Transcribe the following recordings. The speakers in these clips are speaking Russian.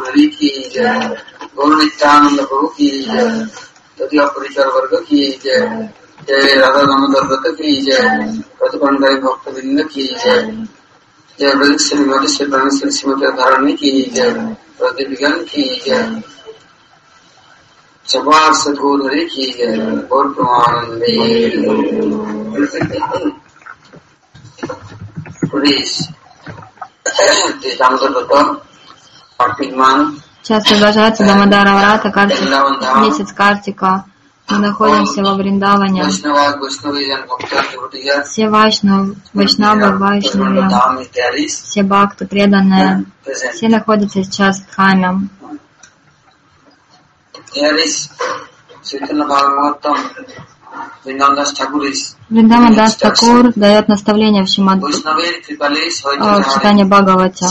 चौधरी की जय, गौर नित्यानंद प्रभु की जय, तृतीय परिकर वर्ग की जय, जय राधा दामोदर व्रत की जय, प्रतिपंडारी भक्तवृंद की जय, जय ब्रज श्रीमती श्री परमेश्वरी श्रीमती धारणी की जय, प्रतिविज्ञान की जय, चपार सदगोधरी की जय, और प्रमानंदे। Сейчас продолжается Дамодара Врата, месяц Картика. Мы находимся во Вриндаване. Все Вайшнавы, все бхакты, преданные, все находятся сейчас в Дхаме. Вриндаван Дас Такур дает наставление в читании Бхагавата.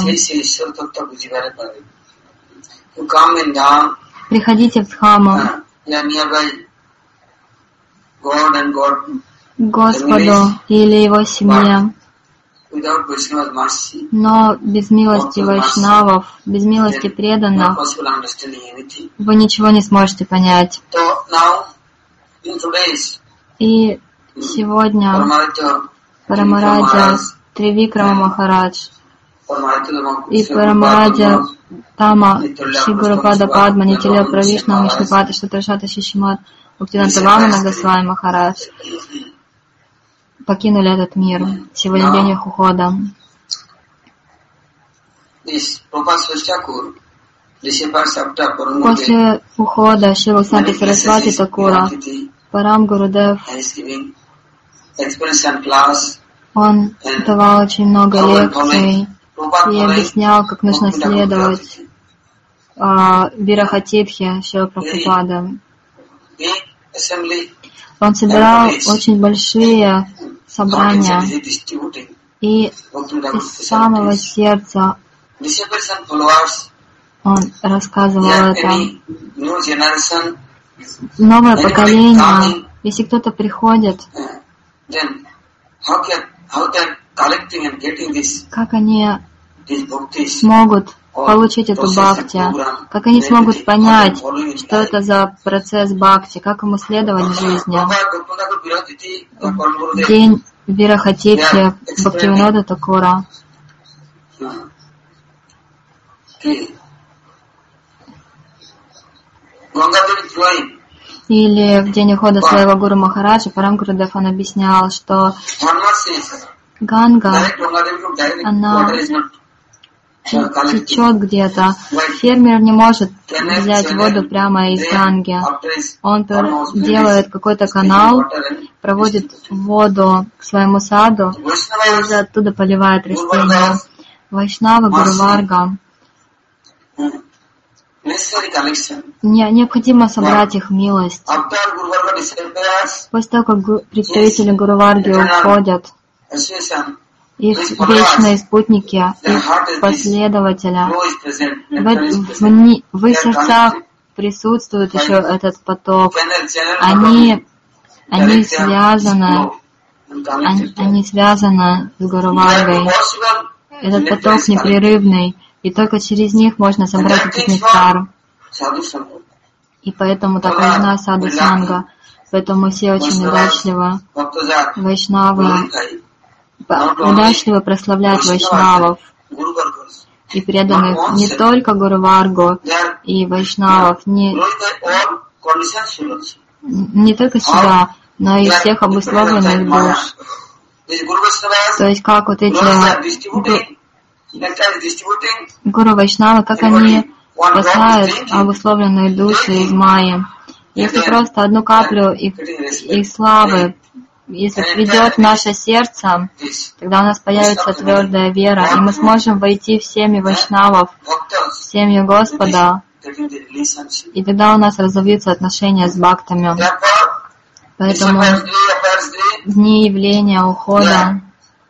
Приходите в Дхаму Господу или Его семье, но без милости вайшнавов, без милости преданных, вы ничего не сможете понять. И сегодня Парамараджа Тривикрама Махарадж и Парамараджа Тама Шри Гурупада Падма Нитиле Правишна Вишнупата Шатаршата Шишимат Бхактивинода Вамана Госвами Махарадж покинули этот мир. Сегодня день их ухода. После ухода Шрила Санта Сарасвати Такура Парам Гурудев, он давал очень много лекций и объяснял, как нужно следовать Вирахатитхе Шрила Прабхупады. Он собирал очень большие собрания и из самого сердца он рассказывал это. Новое поколение, если кто-то приходит, как они смогут получить эту бхакти, как они смогут понять, что это за процесс бхакти, как ему следовать в жизни. День Вирахатитхи Бхактивинода Такура. Или в день ухода своего Гуру Махараджа Парам Гурудев он объяснял, что Ганга, она течет где-то. Фермер не может взять воду прямо из Ганги. Он делает какой-то канал, проводит воду к своему саду и уже оттуда поливает растения. Вайшнава, Гуру Варга. Необходимо собрать их милость. После того, как представители Гуру Варги уходят, их вечные спутники, их последователи, в их сердцах присутствует еще этот поток. Они связаны с Гуру Варгой. Этот поток непрерывный, и только через них можно собрать этот нектар. И поэтому так важна саду санга. Поэтому все очень удачливо вайшнавы, удачливо прославляют вайшнавов и преданных не только Гуру Варгу и вайшнавов, не только себя, но и всех обусловленных душ. То есть как вот эти Гуру Вайшнавы, как они спасают обусловленные души из майи. Если просто одну каплю их славы, если придет в наше сердце, тогда у нас появится твердая вера, и мы сможем войти в семьи Вайшнавов, в семью Господа, и тогда у нас разовьются отношения с бхактами. Поэтому дни явления, ухода,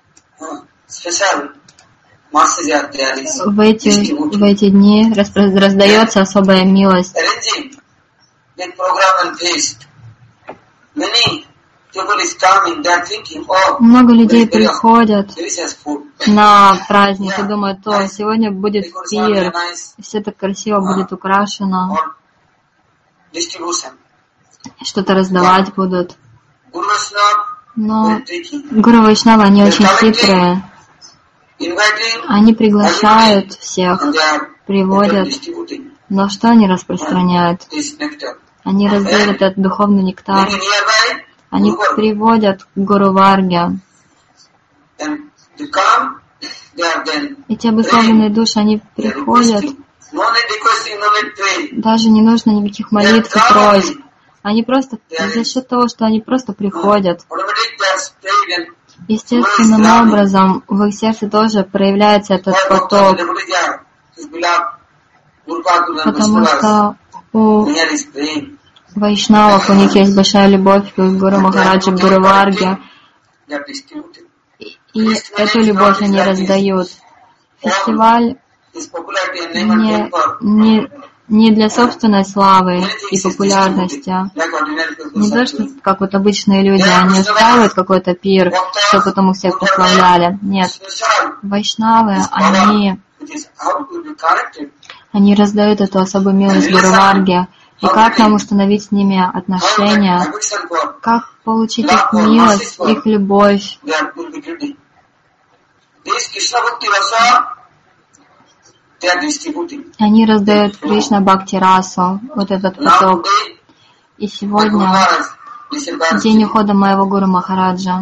в эти дни раздается особая милость. Много людей приходят на праздник и думают, о, сегодня будет пир, все так красиво будет украшено, что-то раздавать будут. Но Гуру Вайшнава, они очень хитрые. Они приглашают всех, приводят, но что они распространяют? Они раздают этот духовный нектар. Они приводят к Гуру Варге. Эти обусловленные души, они приходят. Даже не нужно никаких молитв и просьб. Они просто, за счет того, что они просто приходят. Естественным образом в их сердце тоже проявляется этот поток. Потому что у вайшнавов, у них есть большая любовь к Гуру Махараджи, к Гуру Варге. И эту любовь они раздают. Фестиваль не для собственной славы и популярности. Не то, что как вот обычные люди, они устраивают какой-то пир, чтобы потом их всех прославляли. Нет. Вайшнавы, они раздают эту особую милость Гуру Варге. И как нам установить с ними отношения? Как получить их милость, их любовь? Они раздают Кришна Бхакти Расу, вот этот поток. И сегодня, день ухода моего Гуру Махараджа,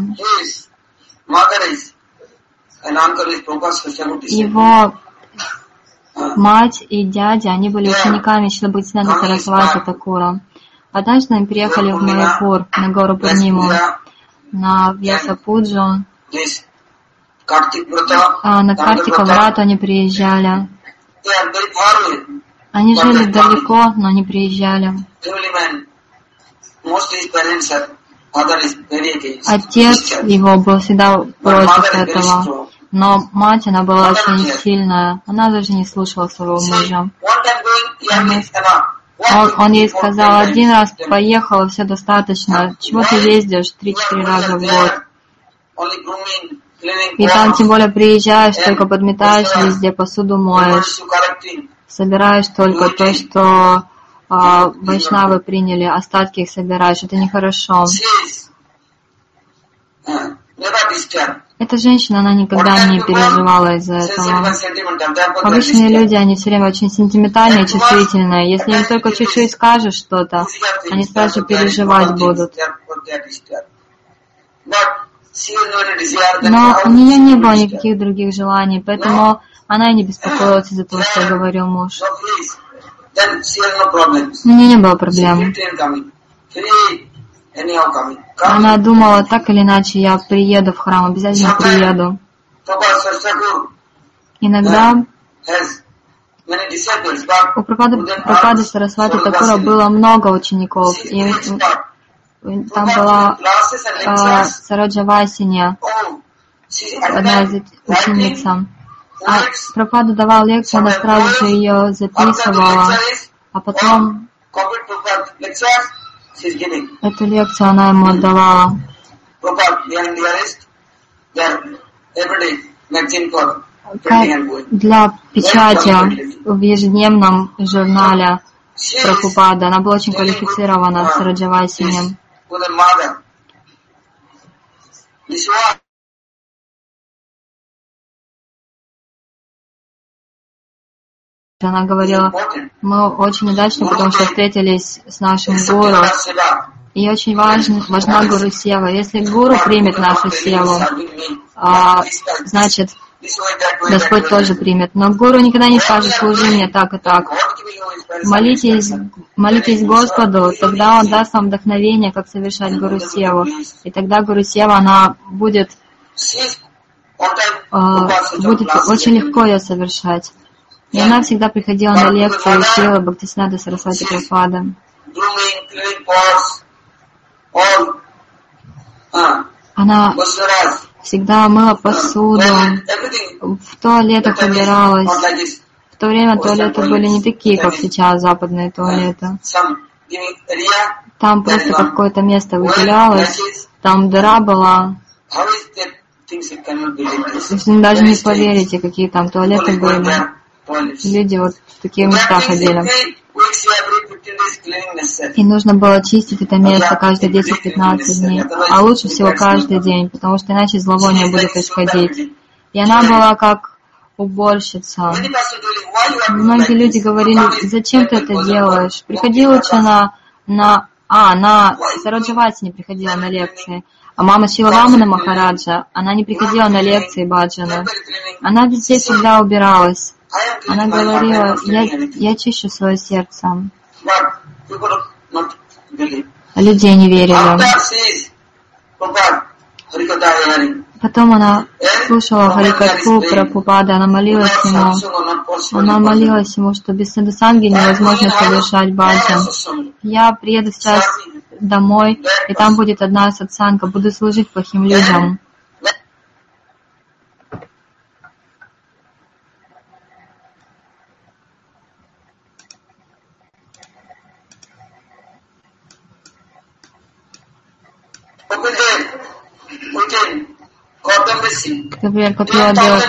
его мать и дядя, они были учениками Шрила Бхактисиданта Сарасвати Такура. Однажды они приехали в Майяпур, на гору Пурниму, на Вьяса-пуджу. На Картика Врату они приезжали. Они жили далеко, но не приезжали. Отец его был всегда против этого. Но мать, она была очень сильная. Она даже не слушала своего мужа. Он ей сказал, один раз поехала, все достаточно. Чего ты ездишь 3-4 раза в год? И там тем более приезжаешь, только подметаешь везде, посуду моешь. Собираешь только то, что вайшнавы приняли, остатки их собираешь. Это нехорошо. Эта женщина, она никогда не переживала из-за этого. Обычные люди, они все время очень сентиментальные, чувствительные. Если им только чуть-чуть скажешь что-то, они сразу переживать будут. Но у нее не было никаких других желаний, поэтому она и не беспокоилась из-за того, что говорил муж. У нее не было проблем. Она думала, так или иначе, я приеду в храм, обязательно приеду. Иногда у Прабхупады Сарасвати Такура было много учеников, и там была Сараджа Васиня, одна из ученица. А Прабхупада давал лекцию, она сразу же ее записывала, а потом эту лекцию она ему отдавала. Для печати в ежедневном журнале Прабхупада. Она была очень квалифицирована, Сараджа Васиня. Она говорила, мы очень удачны, потому что встретились с нашим гуру. И очень важна гуру сева. Если гуру примет нашу севу, значит, Господь тоже примет. Но гуру никогда не скажет, служи мне так и так. Молитесь Господу, тогда Он даст вам вдохновение, как совершать гуру севу. И тогда гуру сева, она будет очень легко ее совершать. И она всегда приходила на лекции Шрилы Бхактисиданта Сарасвати Прабхупады. Она всегда мыла посуду, в туалетах убиралась. В то время туалеты были не такие, как сейчас, западные туалеты. Там просто какое-то место выделялось, там дыра была. Вы даже не поверите, какие там туалеты были. Люди вот в такие места ходили. И нужно было чистить это место каждые 10-15 дней. А лучше всего каждый день, потому что иначе зловоние будет исходить. И она была как уборщица. Многие люди говорили, зачем ты это делаешь? Приходи лучше на Сараджавати не приходила на лекции. А мама Шиламана Махараджа, она не приходила на лекции баджана. Она везде всегда убиралась. Она говорила, я чищу свое сердце. А людей не верили. Потом она слушала Харикатху Прабхупада, она молилась ему. Она молилась ему, что без садхусанги невозможно совершать баджан. Я приеду сейчас домой, и там будет одна сатсанга, буду служить плохим людям. Например, Капиладев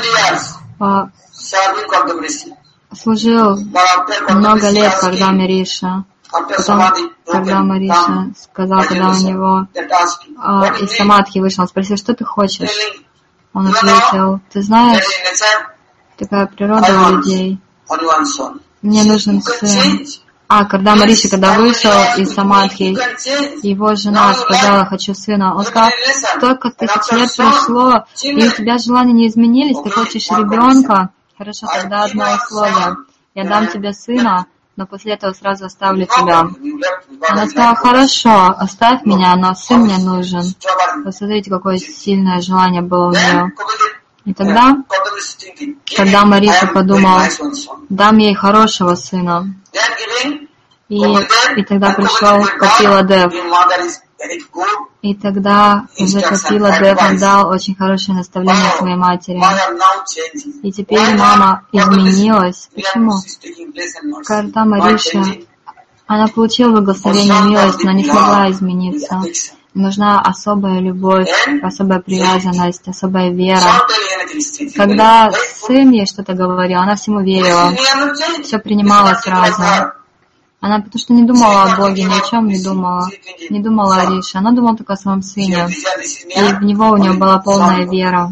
служил много лет, когда Мариша. Потом, когда Мариша сказал, когда у него из самадхи вышел, он спросил, что ты хочешь? Он ответил, ты знаешь, такая природа у людей. Мне нужен сын. Когда Мариша, когда вышел из самадхи, его жена сказала, хочу сына. Он сказал, столько тысяч лет прошло, и у тебя желания не изменились, ты хочешь ребенка. Хорошо, тогда одно условие. Я дам тебе сына, но после этого сразу оставлю тебя. Она сказала, хорошо, оставь меня, но сын мне нужен. Посмотрите, какое сильное желание было у нее. И тогда, когда Мариша подумал, дам ей хорошего сына, и тогда пришел Капиладев. И тогда уже Капиладев дал очень хорошее наставление своей матери. И теперь мама изменилась. Почему? Когда Мариша, она получила благословение милость, но не смогла измениться. Нужна особая любовь, особая привязанность, особая вера. Когда сын ей что-то говорил, она всему верила, все принимала сразу. Она потому что не думала о Боге, ни о чем не думала о Рише. Она думала только о своем сыне. И в него у нее была полная вера.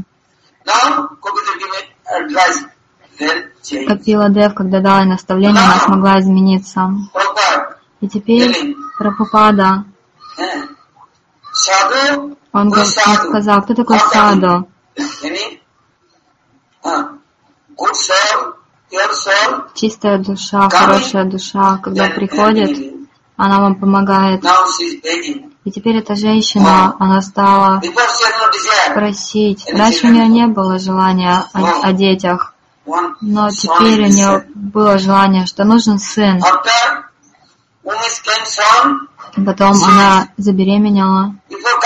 Капиладев, когда дал ей наставление, она смогла измениться. И теперь Прабхупада, он сказал, кто такой саду? Чистая душа, хорошая душа, когда приходит, она вам помогает. И теперь эта женщина, она стала просить. Раньше у нее не было желания о детях, но теперь у нее было желание, что нужен сын. Потом она забеременела.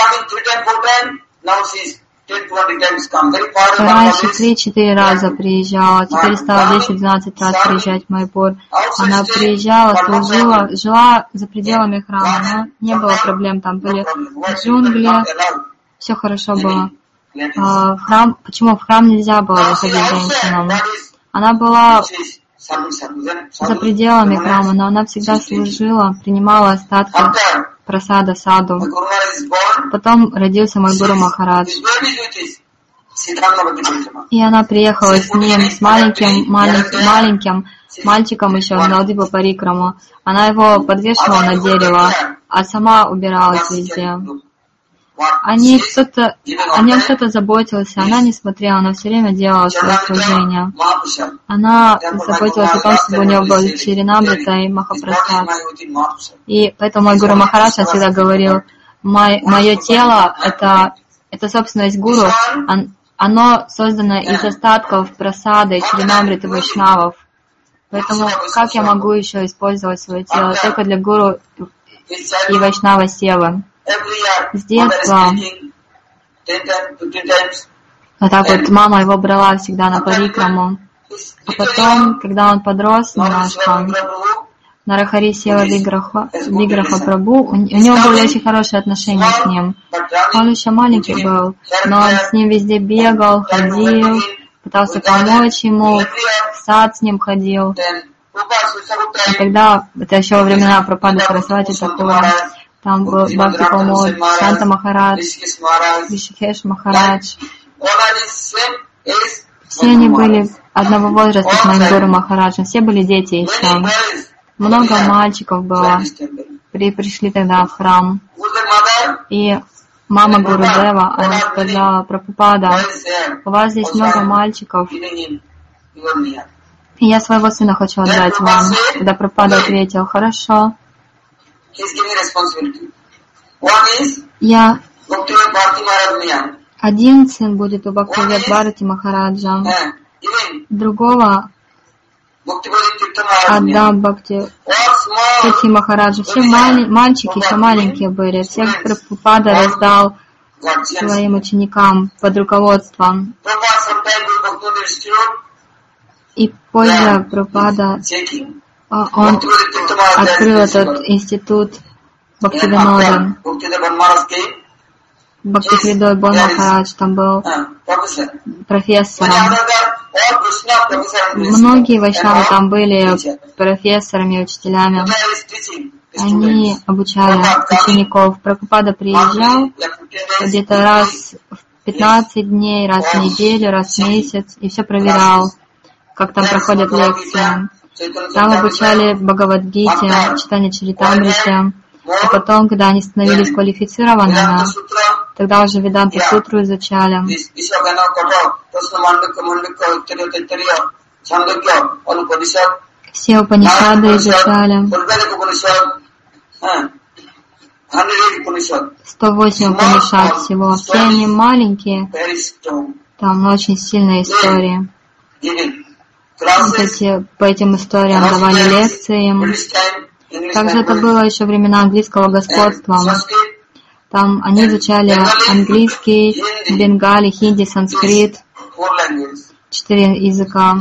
Раньше 3-4 раза приезжала, теперь стала 10-12 раз приезжать в Майпур. Она приезжала, служила, жила за пределами храма, но не было проблем, там были джунгли, все хорошо было. Почему в храм нельзя было заходить женщинам? Она была за пределами храма, но она всегда служила, принимала остатки прасада саду. Потом родился мой Гуру Махарадж. И она приехала с ним, с маленьким мальчиком еще в Навдипа Парикраму. Она его подвешивала на дерево, а сама убиралась везде. О нем кто-то заботился, она не смотрела, она все время делала свое служение. Она заботилась о том, чтобы у нее был Чиринамрита и Махапрасад. И поэтому мой Гуру Махарадж всегда говорил, мое тело — это собственность Гуру, оно создано из остатков прасада и Чиринамриты Вайшнавов. Поэтому как я могу еще использовать свое тело только для Гуру и Вайшнава Севы? С детства. Вот так вот мама его брала всегда на парикраму. А потом, когда он подрос немножко, Нарахари Сева Виграха Прабху, у него были очень хорошие отношения с ним. Он еще маленький был, но он с ним везде бегал, ходил, пытался помочь ему, в сад с ним ходил. И тогда, это еще во времена Прабхупады Сарасвати Такура, там был Бхакти Прамод, Шанта Махарадж, Ришикеш Махарадж. Все они были одного возраста с моим Гуру Махараджем, все были дети еще. Много мальчиков было. Пришли тогда в храм. И мама Гурудева, она сказала: Прабхупада, у вас здесь много мальчиков, и я своего сына хочу отдать вам. Когда Прабхупада ответил: хорошо. Один сын будет у Бхактивинода Бхарати Махараджа, другого отдам Бхакти Махараджа. Все мальчики еще маленькие были, всех Прабхупада раздал своим ученикам под руководством. И позже Прабхупада, он открыл этот институт Бхактивинода. Бхактивинода Бон Махарадж там был профессором. Многие вайшнавы там были профессорами, учителями. Они обучали учеников. Прабхупада приезжал где-то раз в 15 дней, раз в неделю, раз в месяц, и все проверял, как там проходят лекции. Там обучали Бхагавад-гите, читание Чаритамрити. И потом, когда они становились квалифицированными, тогда уже Веданта-сутру изучали. Все Упанишады изучали. 108 Упанишад всего. Все они маленькие. Там очень сильные истории. По этим историям давали лекции им. Также это было еще времена английского господства. Там они изучали английский, бенгали, хинди, санскрит, 4 языка.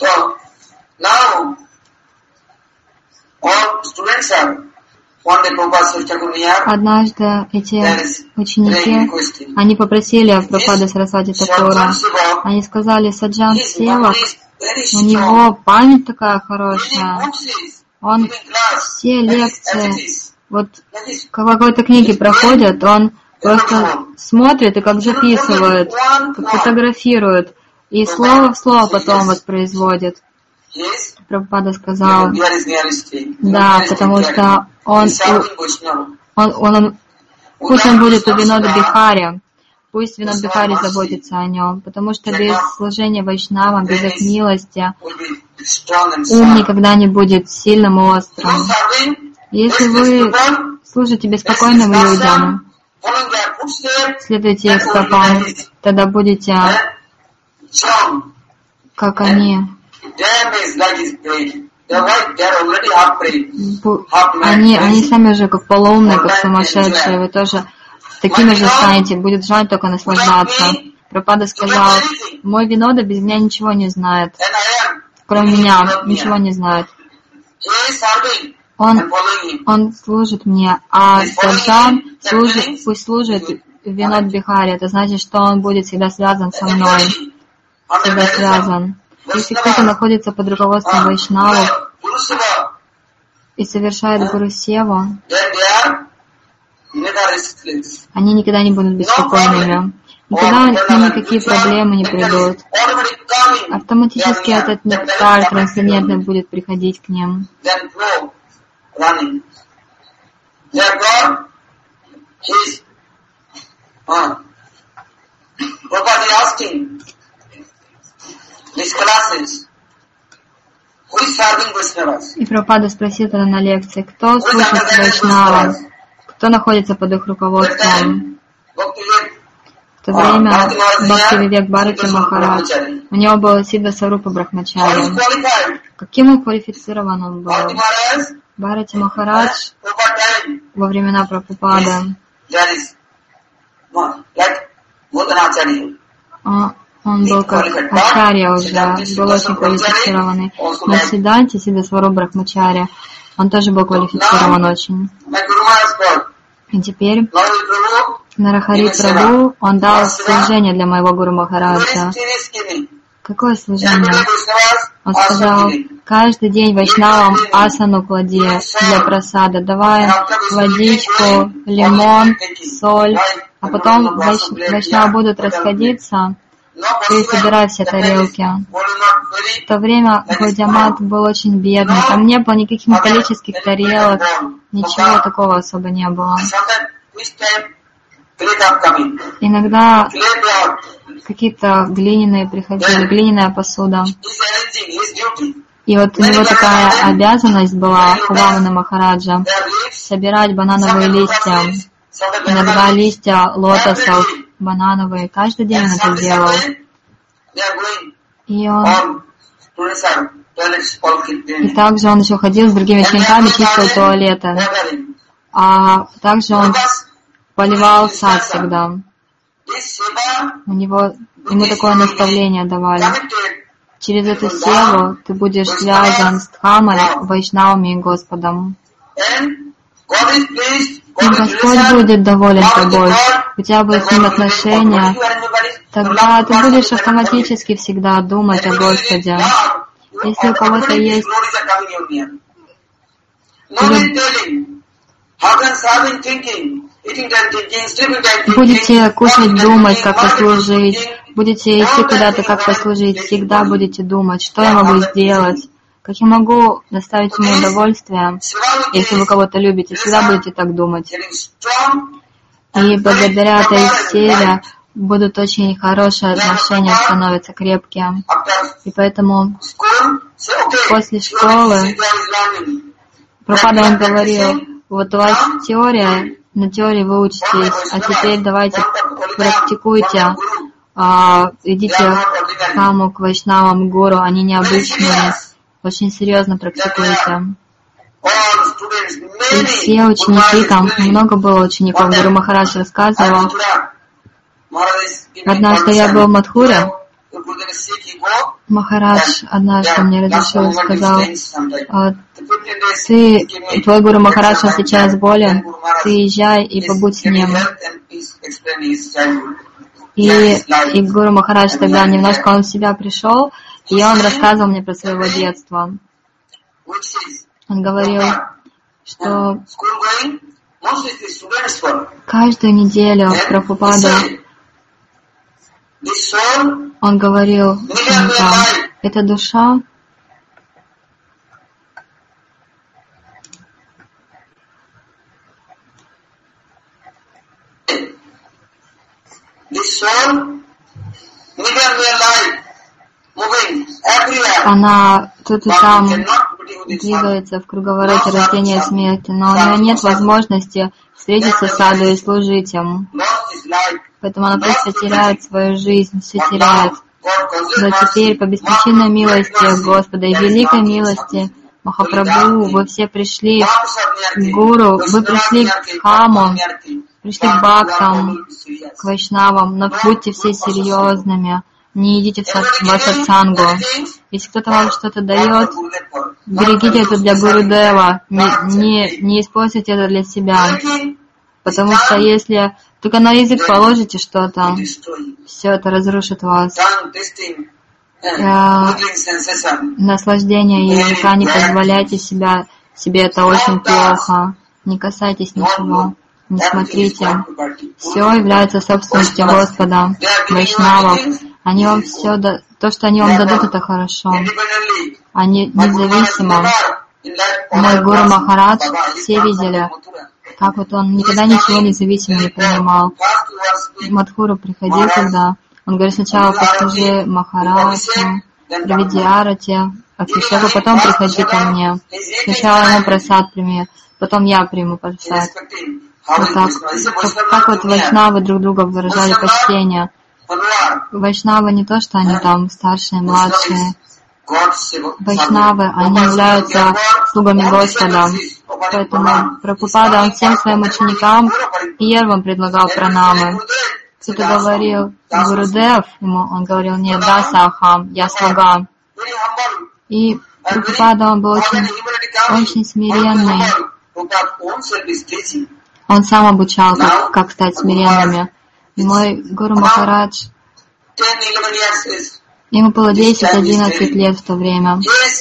Однажды эти ученики, они попросили Прабхупаду Сарасвати Такура, они сказали: Саджан Севак, у него память такая хорошая, он все лекции, вот в какой-то книге проходят, он просто смотрит и как записывает, как фотографирует, и слово в слово потом воспроизводит. Прабхупада сказал: да, потому что пусть он будет у Винода Бихари, пусть Винод Бихари заботится о нем, потому что без служения вайшнавам, без их милости, ум никогда не будет сильным и острым. Если вы служите беспокойным людям, следуйте их стопам, тогда будете как они. Они сами уже как полоумные, как сумасшедшие, вы тоже такими же станете, будет желать только наслаждаться. Прабхупада сказал: мой Винода без меня ничего не знает, кроме меня ничего не знает. Он служит мне, а Саджан пусть служит Винод Бихари. Это значит, что он будет всегда связан со мной, всегда связан. Если кто-то находится под руководством вайшнавов и совершает Гуру Севу, они никогда не будут беспокойными. Никогда к ним никакие проблемы не придут. Автоматически этот нектар трансцендентный будет приходить к ним. И Прабхупада спросил тогда на лекции: кто служит вайшнавам, кто находится под их руководством. В то время Бхактивинода Бхарати Махарадж, у него было Сиддха Сварупа Брахмачарья. Каким он квалифицирован он был? Бхарати Махарадж во времена Прабхупады, он был как ачарья уже, был очень квалифицированный. На Сиддханте Сиддха Сварупа Брахмачарья Он тоже был квалифицирован очень. И теперь Нарахари Прабху, он дал служение для моего Гуру Махараджа. Какое служение? Он сказал, каждый день вайшнавам асану клади для прасада, давай водичку, лимон, соль, а потом вайшнавы будут расходиться, ты собирай все тарелки. В то время Гаудиамат был очень бедный, там не было никаких металлических тарелок, ничего такого особо не было. Иногда какие-то глиняные приходили, глиняная посуда. И вот у него такая обязанность была, у Вамана Махараджа, собирать банановые листья. Иногда листья лотосов, банановые. Каждый день он это делал. И также он еще ходил с другими учениками, чистил туалеты. А также он поливал сад всегда. Ему такое наставление давали. Через эту севу ты будешь связан с Дхамой, Вайшнавами и Господом. И Господь будет доволен тобой. У тебя будет с ним отношения. Тогда ты будешь автоматически всегда думать о Господе. Если у кого-то есть... Будете кушать, думать, как послужить. Будете идти куда-то, как послужить. Всегда будете думать, что я могу сделать, как я могу доставить ему удовольствие. Если вы кого-то любите, всегда будете так думать. И благодаря этой силе будут очень хорошие отношения, становятся крепкие. И поэтому после школы Прабхупада он говорил, вот у вас теория, на теории вы учитесь, а теперь давайте практикуйте, идите к Дхаму, к Вайшнавам, Гуру, они необычные, очень серьезно практикуйте. И все ученики, там много было учеников, Гуру Махарадж рассказывал. Однажды я был в Мадхуре, Махарадж однажды мне разрешил и сказал, твой Гуру Махарадж сейчас болен, ты езжай и побудь с ним. И Гуру Махарадж тогда немножко он в себя пришел, и он рассказывал мне про своего детства. Он говорил, что каждую неделю Прабхупада, он говорил, эта душа, она тут и там двигается в круговороте рождения и смерти, но у нее нет возможности встретиться с саду и служить ему. Поэтому она просто теряет свою жизнь, все теряет. Но теперь по беспричинной милости Господа и великой милости Махапрабху, вы все пришли к Гуру, вы пришли к Дхаму, пришли к Бхактам, к Вайшнавам, но будьте все серьезными, не идите в сатсангу. Если кто-то вам что-то дает, берегите это для Гурудева, не используйте это для себя. Потому что если только на язык положите что-то, все это разрушит вас. Наслаждение языка, не позволяйте себе это очень плохо. Не касайтесь ничего, не смотрите. Все является собственностью Господа, Вайшнавов. Они вам все, то, что они вам дадут, это хорошо. Они независимо. Мой Гуру Махарадж, все видели, как вот он никогда ничего независимо не принимал. В Мадхуру приходил тогда, он говорит, сначала послужи Махараджу, проведи арати, Акшишеку, потом приходи ко мне. Сначала ему прасад прими, потом я приму прасад. Вот так. Так вот вайшнавы друг друга выражали почтение. Вайшнавы не то, что они там старшие, младшие. Вайшнавы, они являются слугами Господа. Поэтому Прабхупада, он всем своим ученикам первым предлагал пранамы. Кто-то говорил, Гурудев, он говорил, нет, да, Сахам, я слуга. И Прабхупада, он был очень очень смиренный. Он сам обучал, как стать смиренными. И мой Гуру Махарадж, ему было 10-11 лет в то время.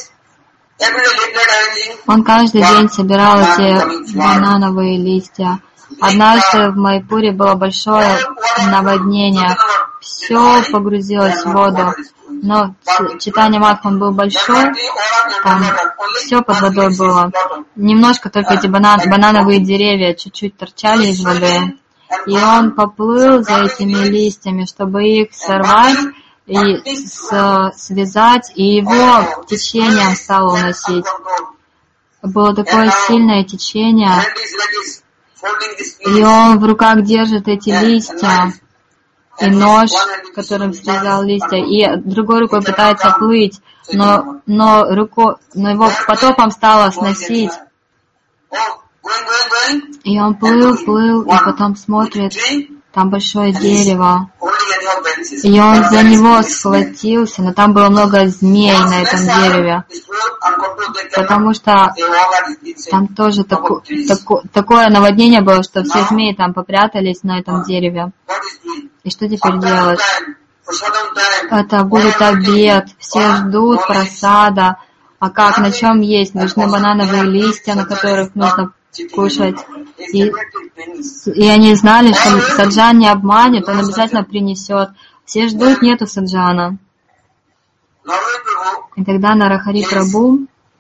Он каждый день собирал эти банановые листья. Однажды в Майпуре было большое наводнение. Все погрузилось в воду. Но Чайтанья Махапрабху был большой, там все под водой было. Немножко только эти банановые деревья чуть-чуть торчали из воды. И он поплыл за этими листьями, чтобы их сорвать и связать, и его течением стало уносить. Было такое сильное течение, и он в руках держит эти листья, и нож, которым срезал листья, и другой рукой пытается плыть, но его потопом стало сносить. И он плыл, и потом смотрит, там большое дерево. И он за него схватился, но там было много змей на этом дереве, потому что там тоже такое наводнение было, что все змеи там попрятались на этом дереве. И что теперь делать? Это будет обед, все ждут просада. А как, на чем есть? Нужны банановые листья, на которых нужно кушать. И они знали, что Саджан не обманет, он обязательно принесет. Все ждут, нету Саджана. И тогда Нарахари Прабху,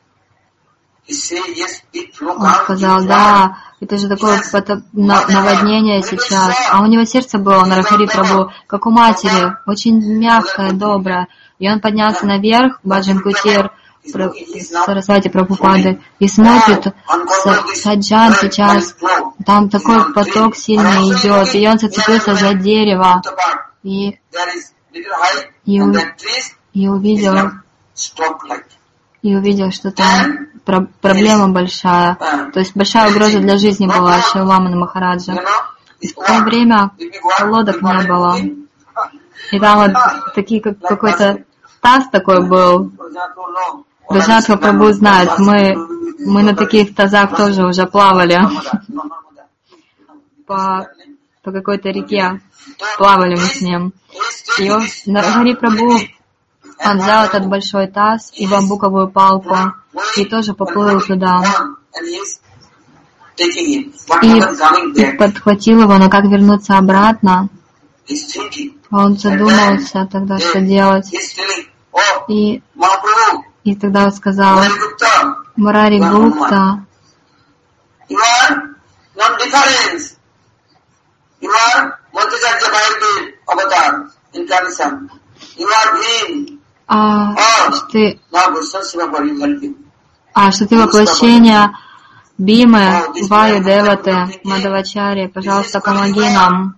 он сказал, да, это же такое наводнение сейчас. А у него сердце было, Нарахари Прабху, как у матери, очень мягкое, доброе. И он поднялся наверх, Баджан Кутир, Сарасвати Прабхупады, и смотрит, Саджан сейчас, там такой поток сильный идет, и он зацепился за дерево, и увидел, что там проблема большая, то есть большая угроза для жизни была Шри Вамана Махараджа. И в то время лодок не было, и там вот такие, какой-то таз такой был. Браджанатха Прабху знает, мы на таких тазах тоже уже плавали по какой-то реке, плавали мы с ним. И Нарахари Прабху, он взял этот большой таз и бамбуковую палку и тоже поплыл туда. И подхватил его, но как вернуться обратно? Он задумался тогда, что делать. И тогда он сказал, Мурари Гупта, что ты воплощение Бимы, Ваю Деваты, Мадавачари, пожалуйста, помоги нам.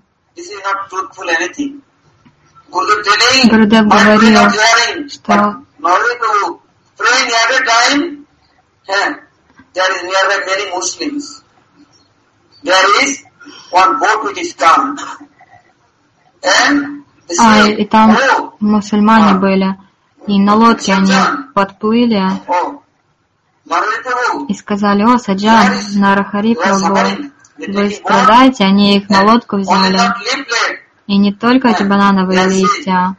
Гурудев говорил, что и там мусульмане были, и на лодке они подплыли и сказали, о, Саджан, Нарахари Прабху, вы страдаете, они их на лодку взяли. И не только эти банановые листья.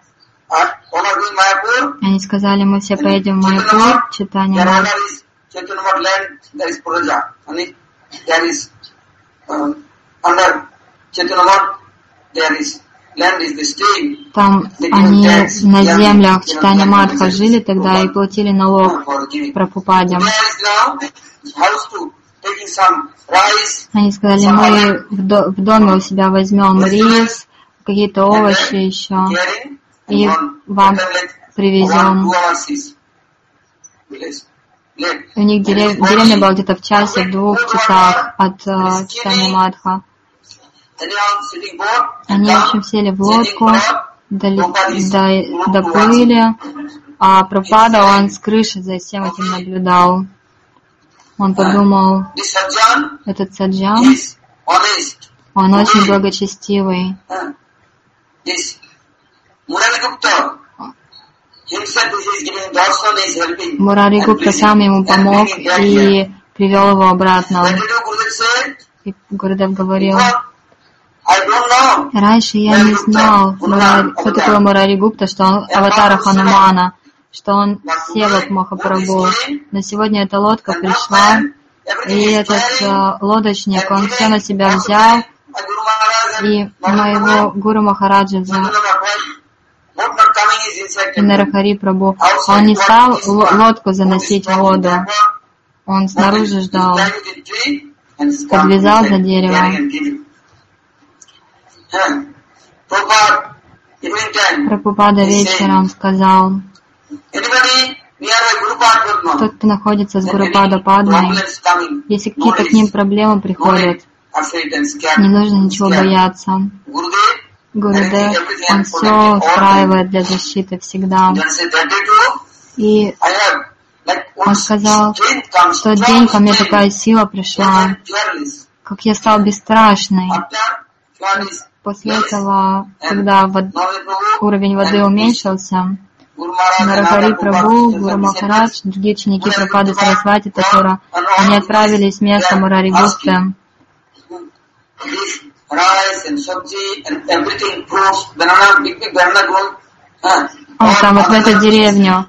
Они сказали, мы все поедем в Майпур, Чайтанья Мат. Там они на землях Чайтанья Матха жили тогда и платили налог Прабхупаде. Они сказали, мы в доме у себя возьмем рис, какие-то овощи еще, и вам привезем. У них деревня была где-то в часе, в 2 часах от Чайтанья Матха. Они, в общем, сели в лодку, доплыли, а Прабхупада, он с крыши за всем этим наблюдал. Он подумал, этот Саджан, он очень благочестивый. Мурари Гупта сам ему помог и привел его обратно. И Гурудев говорил: раньше я не знал, кто такой Мурари Гупта, что он аватар Ханумана, что он севак Махапрабху. Но сегодня эта лодка пришла, и этот лодочник, он все на себя взял, и моего Гуру Махараджа и Нарахари Прабху, он не стал лодку заносить в воду, он снаружи ждал, подвязал за дерево. Прабхупада вечером сказал: тот, кто находится с Гурупада Падмой, если какие-то к ним проблемы приходят, не нужно ничего бояться. Гурудев, он все устраивает для защиты всегда. И он сказал: в тот день ко мне такая сила пришла, как я стал бесстрашный. После этого, когда уровень воды уменьшился, Нарахари Прабху, Гуру Махарадж, другие ученики Прабхупады Сарасвати Такура, они отправились в место Мурари Гупты. Вот там, вот в эту деревню.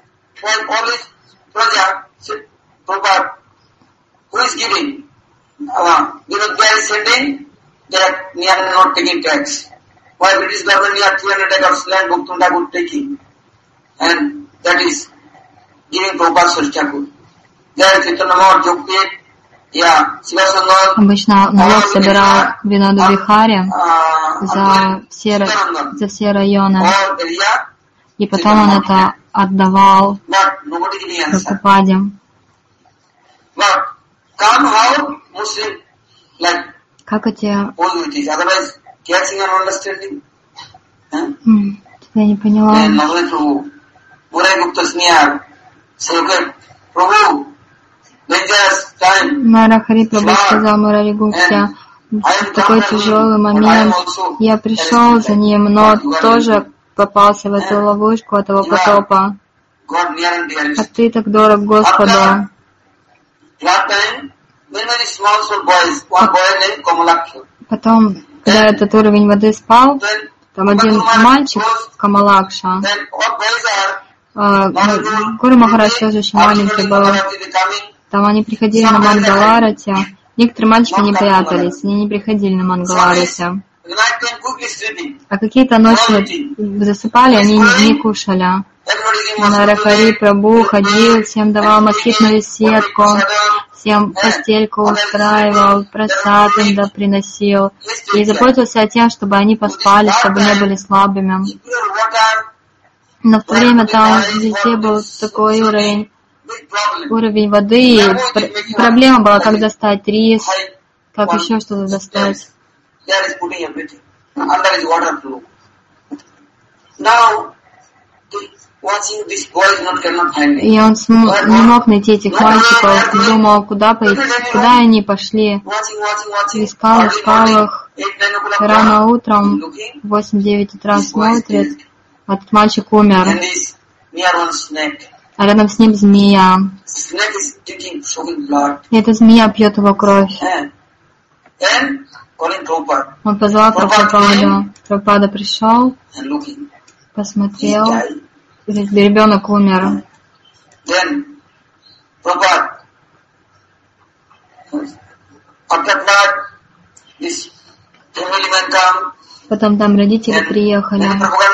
Why British government have 300 acres land Bhaktivinoda Thakur taking, and that is giving Prabhupada Sarchakur. There Chaitanya Mahaprabhu Jogpet, yeah, Sivasangam. Обычно налог собирал Виноду Вихари за все районы, и потом он это отдавал Прабхупаде. Как эти... Я не поняла. Нарахари Прабху сказал Мурари Гупте: в такой тяжелый момент я пришел за ним, но тоже попался в эту ловушку этого потопа. А ты так дорог Господу. Потом, когда этот уровень воды спал, там один мальчик, Камалакша, Гуру Махарадж тоже очень маленький был, там они приходили на Мангаларате, некоторые мальчики не прятались, они не приходили на Мангаларате, а какие-то ночью засыпали, они не кушали. Нарахари Прабху ходил, всем давал москитную сетку, всем постельку устраивал, просад им приносил и заботился о тем, чтобы они поспали, чтобы не были слабыми. Но в то время там везде был такой уровень воды, и проблема была, как достать рис, как еще что-то достать. И он не мог найти этих мальчиков, думал, куда пойти, куда они пошли. Искал их. Рано утром, в 8-9 утра смотрит, этот мальчик умер. А рядом с ним змея. И эта змея пьет его кровь. Он позвал Прабхупаду. Прабхупада пришел, посмотрел. Ребенок умер. Потом там родители приехали.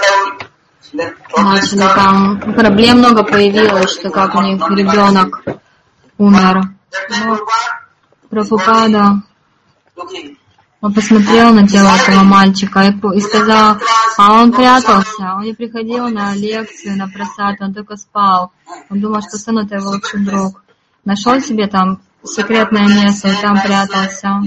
Начали там. Проблем много появилось, что как у них ребенок умер. Но Прабхупада, он посмотрел на тело этого мальчика и сказал, а он прятался, он не приходил на лекцию, на просад, он только спал. Он думал, что сын это его лучший друг. Нашел себе там секретное место и там прятался.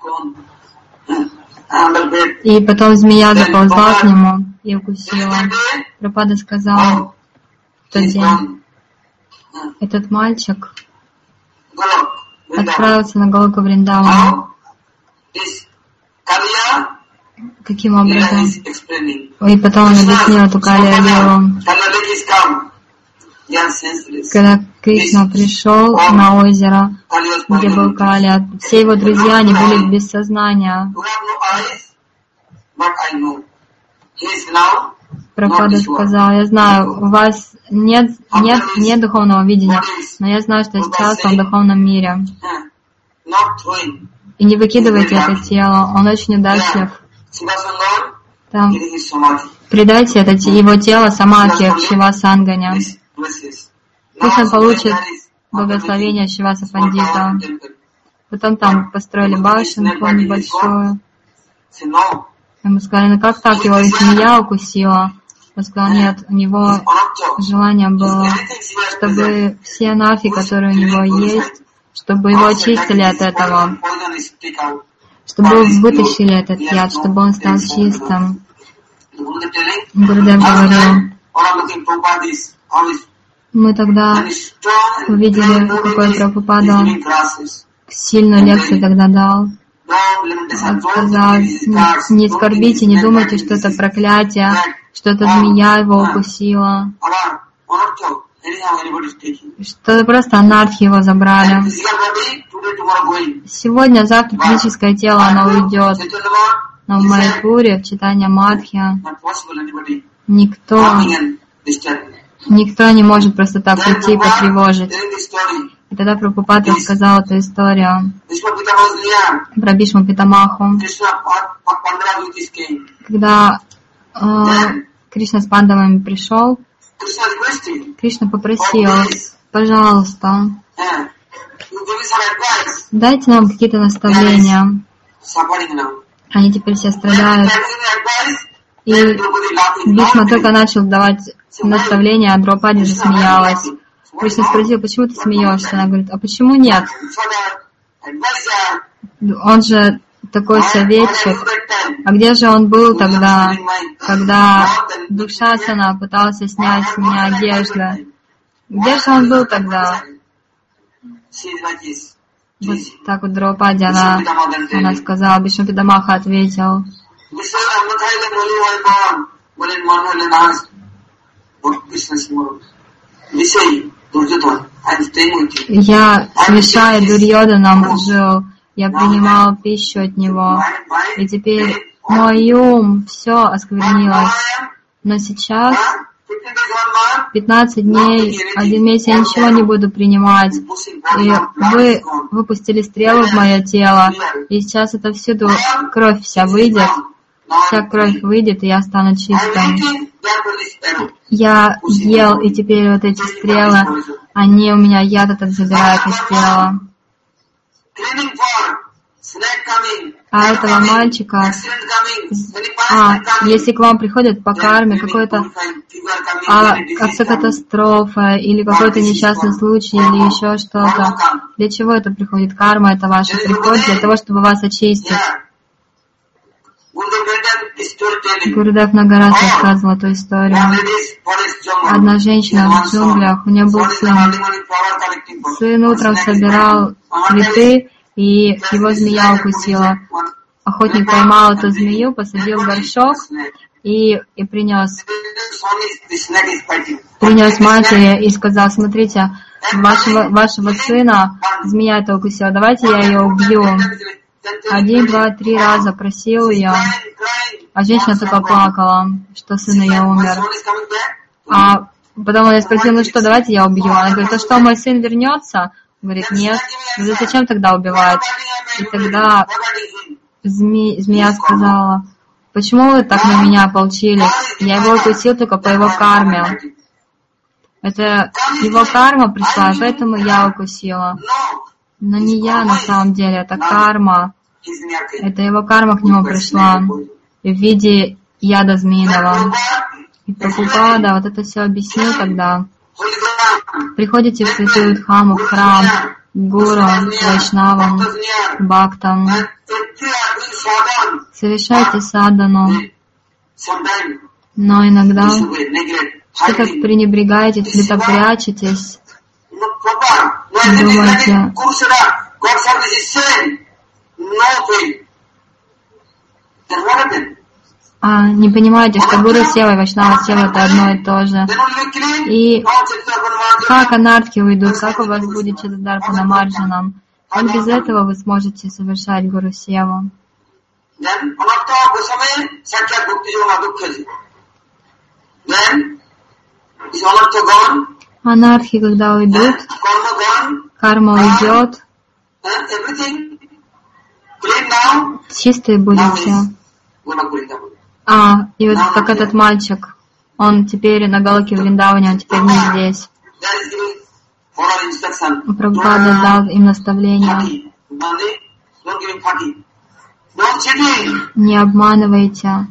И потом змея заползла к нему и укусила. Прабхупада сказал в тот день, этот мальчик отправился на Галоку Вриндавану. Каким образом? И потом он объяснил эту Калия-лилу. Когда Кришна пришел на озеро, где был Кали, все его друзья, они были без сознания. Прабхупада сказал: я знаю, у вас нет духовного видения, но я знаю, что сейчас он в духовном мире. И не выкидывайте это тело, он очень удачлив. Там предайте его тело Самадхи в Шива-сангане. Пусть он получит благословение Шиваса Пандита. Потом там построили башенку небольшую. Ему сказали: ну как так, его змея укусила? Он сказал: нет, у него желание было, чтобы все анафи, которые у него есть, чтобы его очистили от этого, чтобы вытащили этот яд, чтобы он стал чистым. Гурудев говорил: мы тогда увидели, какой Прабхупада сильную лекцию тогда дал. Сказал: не скорбите, не думайте, что это проклятие, что это змея его укусила, что это просто анархи его забрали. Сегодня, завтра физическое тело, оно уйдет. Но в Майяпуре, в Чайтанья-Мадхе, никто не может просто так уйти и потревожить. И тогда Прабхупада сказал эту историю про Бхишма Питамаху. Когда Кришна с пандавами пришел, Кришна попросил: пожалуйста, дайте нам какие-то наставления. Они теперь все страдают. И Бхишма только начал давать наставления, а Драупади засмеялась. Кришна спросил: почему ты смеешься? Она говорит: а почему нет? Он же такой советчик. А где же он был тогда, когда Дукшасана пытался снять с меня одежду? Где же он был тогда? Вот так вот Драупади, она сказала, Бхишма Питамаха ответил: я с Вишай Дурьёданом жил, я принимал пищу от него, и теперь мой ум все осквернилось. Но сейчас 15 дней, 1 месяц я ничего не буду принимать. И вы выпустили стрелу в мое тело, и сейчас это всюду кровь вся выйдет. Вся кровь выйдет, и я стану чистым. Я ел, и теперь вот эти стрелы, они у меня яд этот забирают из тела. А этого мальчика, если к вам приходят по карме какой-то автокатастрофа или какой-то несчастный случай или еще что-то, для чего это приходит? Карма это ваша приходит для того, чтобы вас очистить. Гурудев много раз рассказывал эту историю. Одна женщина в джунглях, у нее был сын. Сын утром собирал цветы, и его змея укусила. Охотник поймал эту змею, посадил в горшок и принес матери и сказал: смотрите, вашего сына змея это укусила, давайте я ее убью. 1, 2, 3 раза просил ее, а женщина только плакала, что сын ее умер. А потом он спросил: ну что, давайте я убью. Она говорит: а что, мой сын вернется? Говорит: нет. Говорит: зачем тогда убивать? И тогда змея сказала: почему вы так на меня ополчились? Я его укусил только по его карме. Это его карма пришла, поэтому я укусила. Но не я на самом деле, это карма. Это его карма к нему пришла в виде яда змеиного. И Прабхупада вот это все объяснил тогда. Приходите в святую Дхаму, в храм, к гуру, вайшнавам, бхактам. Совершайте садану. Но иногда что-то пренебрегаете, где-то прячетесь. Думаете, не понимаете, что Гуру Сева и Вайшнава Сева это одно и то же. И как анархи уйдут, как у вас будет Чатударпана Марджанам, как без этого вы сможете совершать Гуру Севу? Анархи, когда уйдут, карма уйдет, чистые будете. И вот как этот мальчик, он теперь на Галоке в Вриндаване, он теперь не здесь. Прабхупада дал им наставление. Не обманывайте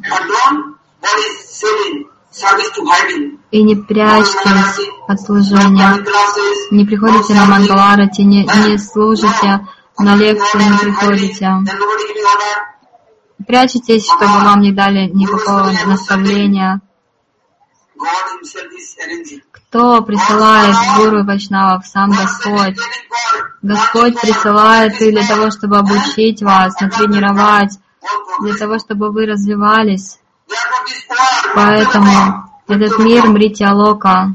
и не прячьтесь от служения. Не приходите на Мангаларати, не служите, на лекцию не приходите. Прячетесь, чтобы вам не дали никакого наставления. Кто присылает Гуру и Вайшнавов? Сам Господь. Господь присылает их для того, чтобы обучить вас, натренировать, для того, чтобы вы развивались. Поэтому этот мир Мритья-лока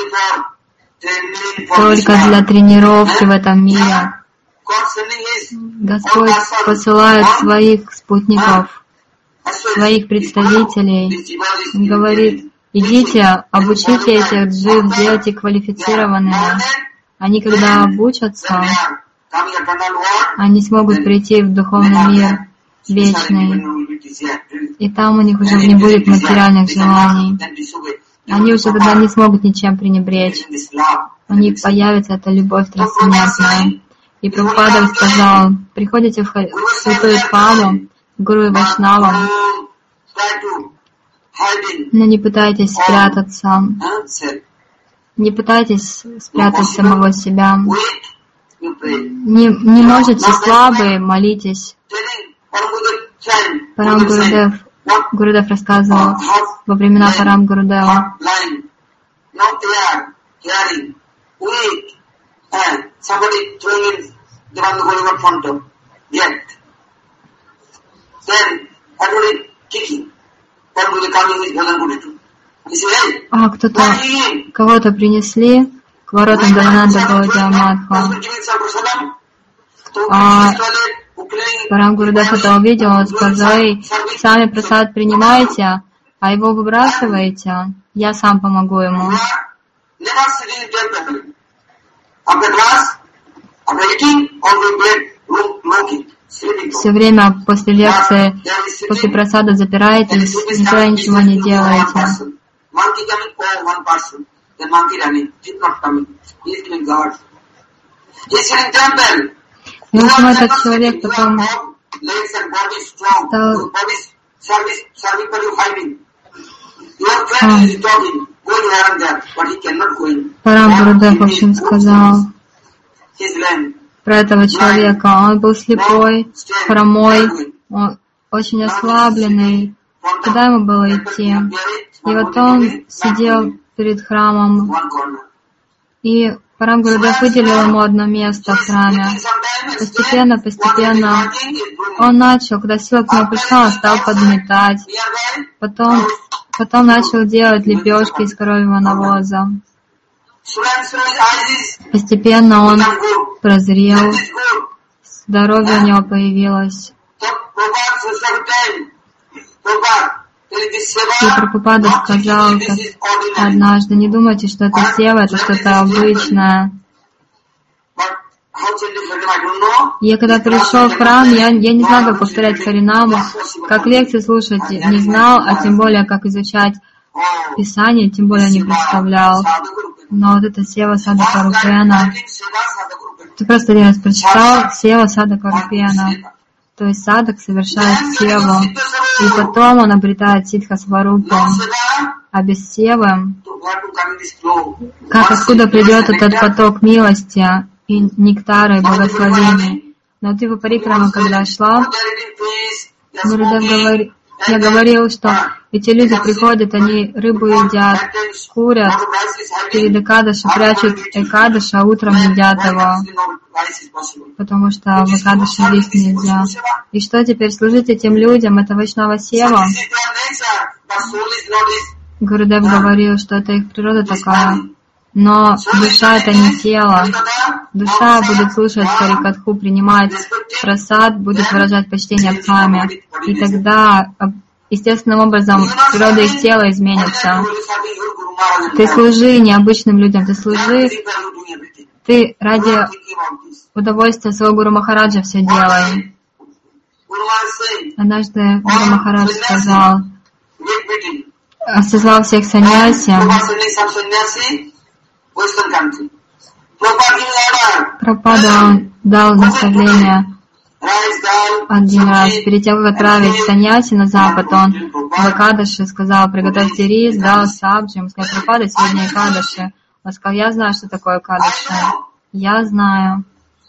только для тренировки в этом мире. Господь посылает своих спутников, своих представителей, говорит: идите, обучите этих джив, делайте квалифицированными. Они, когда обучатся, они смогут прийти в духовный мир вечный. И там у них уже не будет материальных желаний. Они уже тогда не смогут ничем пренебречь. У них появится эта любовь трансцендентная. И Прабхупада сказал: приходите в святую Дхаму, Гуру и Вайшнавам, но не пытайтесь спрятаться. Не пытайтесь спрятать самого себя. Не можете, слабые, молитесь. Парам Гурудев рассказывал во времена Парам Гурудева. Кто-то, кого-то принесли к воротам Девананда Гаудия Мадха. Парам Гурудев это увидел, он сказал: сами прасад принимаете, а его выбрасываете, я сам помогу ему. Все время после лекции, после прасада запираетесь, никогда ничего не делаете. И вот этот человек потом стал... Парам Гурудев, в общем, сказал про этого человека: он был слепой, хромой, он очень ослабленный. Куда ему было идти? И вот он сидел перед храмом, и Парам Гурудев выделил ему одно место в храме. Постепенно он начал, когда сила к нему пришла, он стал подметать. Потом начал делать лепешки из коровьего навоза. Постепенно он прозрел, здоровье у него появилось. И Прабхупада сказал однажды: не думайте, что это сева, это что-то обычное. Я когда пришел в храм, я не знал, как повторять Харинаму, как лекции слушать не знал, а тем более, как изучать Писание, тем более не представлял. Но вот это Сева Садака Рупена, ты просто один раз прочитал Сева Садака Рупена, то есть садак совершает севу, и потом он обретает ситха сварупу. А без севы, откуда придет этот поток милости и нектара и благословений? Но ты в парикрама, когда шла, Гурудев я говорил, что эти люди приходят, они рыбу едят, курят, перед Экадаша прячут Экадаша, а утром едят его, потому что в Экадаше есть нельзя. И что теперь служить этим людям? Это Вайшнава Сева. Гурудев говорил, что это их природа такая, но душа это не тело. Душа будет слушать Харикатху, принимать прасад, будет выражать почтение Дхамме. И тогда естественным образом природа их тела изменится. Ты служи необычным людям, ты ради удовольствия своего Гуру Махараджа все делай. Однажды Гуру Махарадж созвал всех саньяси. Прабхупада дал наставление один раз. Перед тем, как отправить саньяси на запад, он в Экадаши сказал: приготовьте рис, дал сабджи. Ему сказал: Прабхупада, сегодня Экадаши. Он сказал: я знаю, что такое Экадаши. Я знаю.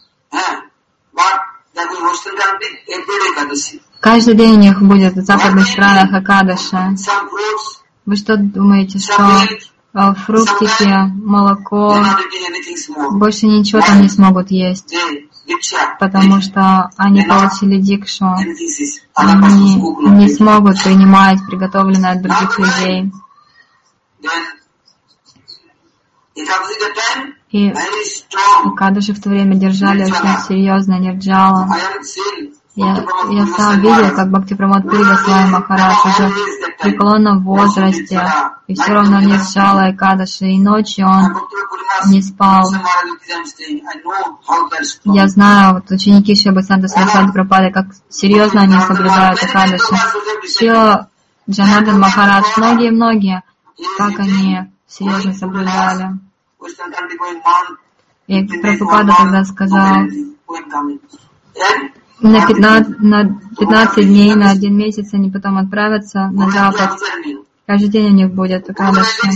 Каждый день у них будет в западных странах Экадаши. Вы что думаете, что фруктики, молоко, больше ничего там не смогут есть? Потому что они получили дикшу. Они не смогут принимать приготовленное от других людей. И Экадаши в то время держали очень серьезно Нирджала. Я сам видел, как Бхактипрамод Пури Госвами Махарадж уже в преклонном возрасте, и все равно не сжала Экадаши, и ночью он не спал. Я знаю, вот ученики Шри Бхактисиданта Сарасвати Прабхупады, как серьезно они соблюдают Экадаши. Шрила Джанардан Махарадж, многие, как они серьезно соблюдали. И Прабхупада тогда сказал: на 15 дней, на 1 месяц они потом отправятся на запад. Каждый день у них будет Экадаши.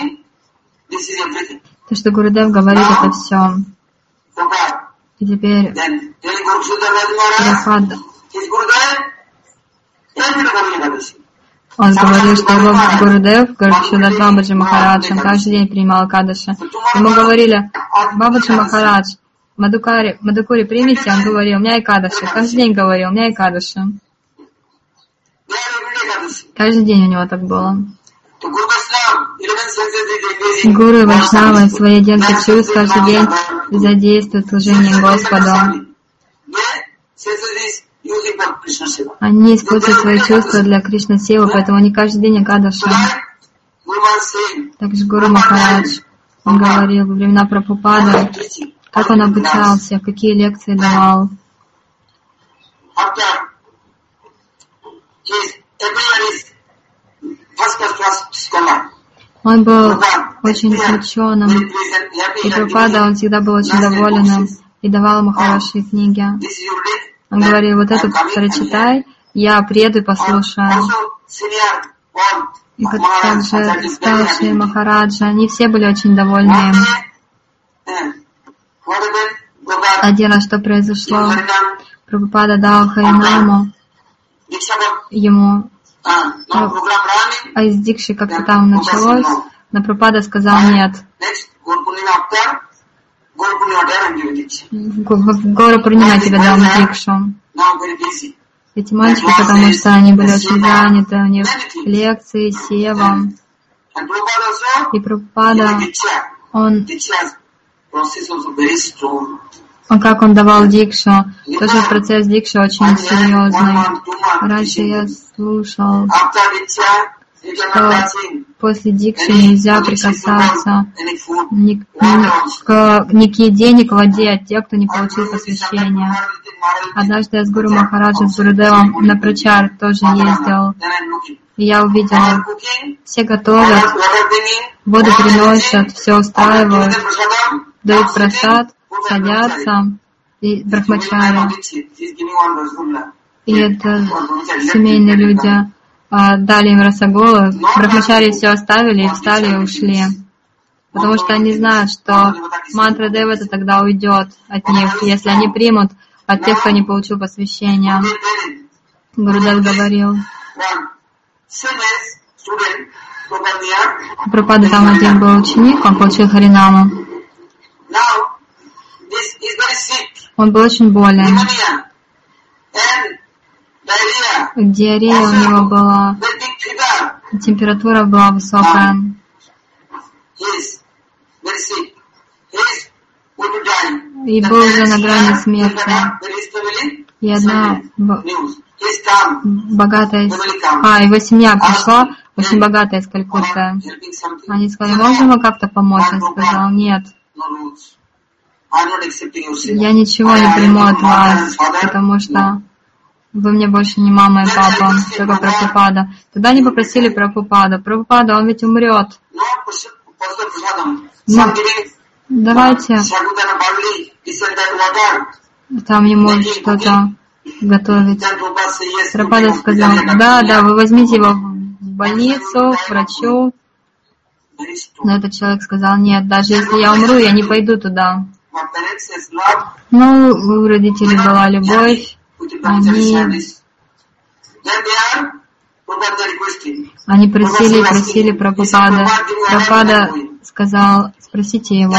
То, что Гурудев говорит, это все. И теперь Прабхупада, он говорил, что его Гурудев, Гурудев Бабаджи Махарадж, он каждый день принимал Экадаши. Ему говорили: Бабаджи Махарадж, Мадхукури примите, он говорил: у меня Экадаши. Каждый день говорил: у меня Экадаши. Каждый день у него так было. Гуру и Вайшнавы свои 11 чувств каждый день задействуют в служении Господу. Они используют свои чувства для Кришна-севы, поэтому они каждый день Экадаши. Также Гуру Махарадж, он говорил во времена Прабхупады, как он обучался, какие лекции давал. Он был очень ученым, и Прабхупада, он всегда был очень доволен им и давал ему хорошие книги. Он говорил: вот это прочитай, я приеду и послушаю. И также старшие Махараджа, они все были очень довольны им. Один раз что произошло? Прабхупада дал Харинаму ему, а из дикши как-то там началось, но Прабхупада сказал: нет. В Гору Пурнима тебе дам дикшу. Эти мальчики, потому что они были очень заняты, у них лекции, сева. И Прабхупада, он как он давал дикшу, тоже процесс дикши очень серьезный. Раньше я слушал, что после дикши нельзя прикасаться ни к еде, ни к воде от тех, кто не получил посвящение. Однажды я с Гуру Махараджем, с Гурудевом на прачар тоже ездил. И я увидела, все готовят, воду приносят, все устраивают, дают прасад, садятся, и брахмачари. И это семейные люди дали им расаголу, брахмачари все оставили и встали и ушли. Потому что они знают, что мантра Девата тогда уйдет от них, если они примут от тех, кто не получил посвящения. Гурудев говорил. У Прабхупады там один был ученик, он получил Харинаму. Он был очень болен. Диарея у него была, температура была высокая. И был уже на грани смерти. И одна богатая... его семья пришла, очень богатая из Калькутты. Они сказали, можем мы как-то помочь? Он сказал, нет. Я ничего не приму от вас, потому что вы мне больше не мама и папа, только Прабхупада. Тогда они попросили Прабхупада. Прабхупада, он ведь умрет. Но давайте там ему что-то готовить. Прабхупада сказал, да, вы возьмите его в больницу, к врачу. Но этот человек сказал, нет, даже если я умру, я не пойду туда. Но у родителей была любовь, они просили Прабхупада. Прабхупада сказал, спросите его.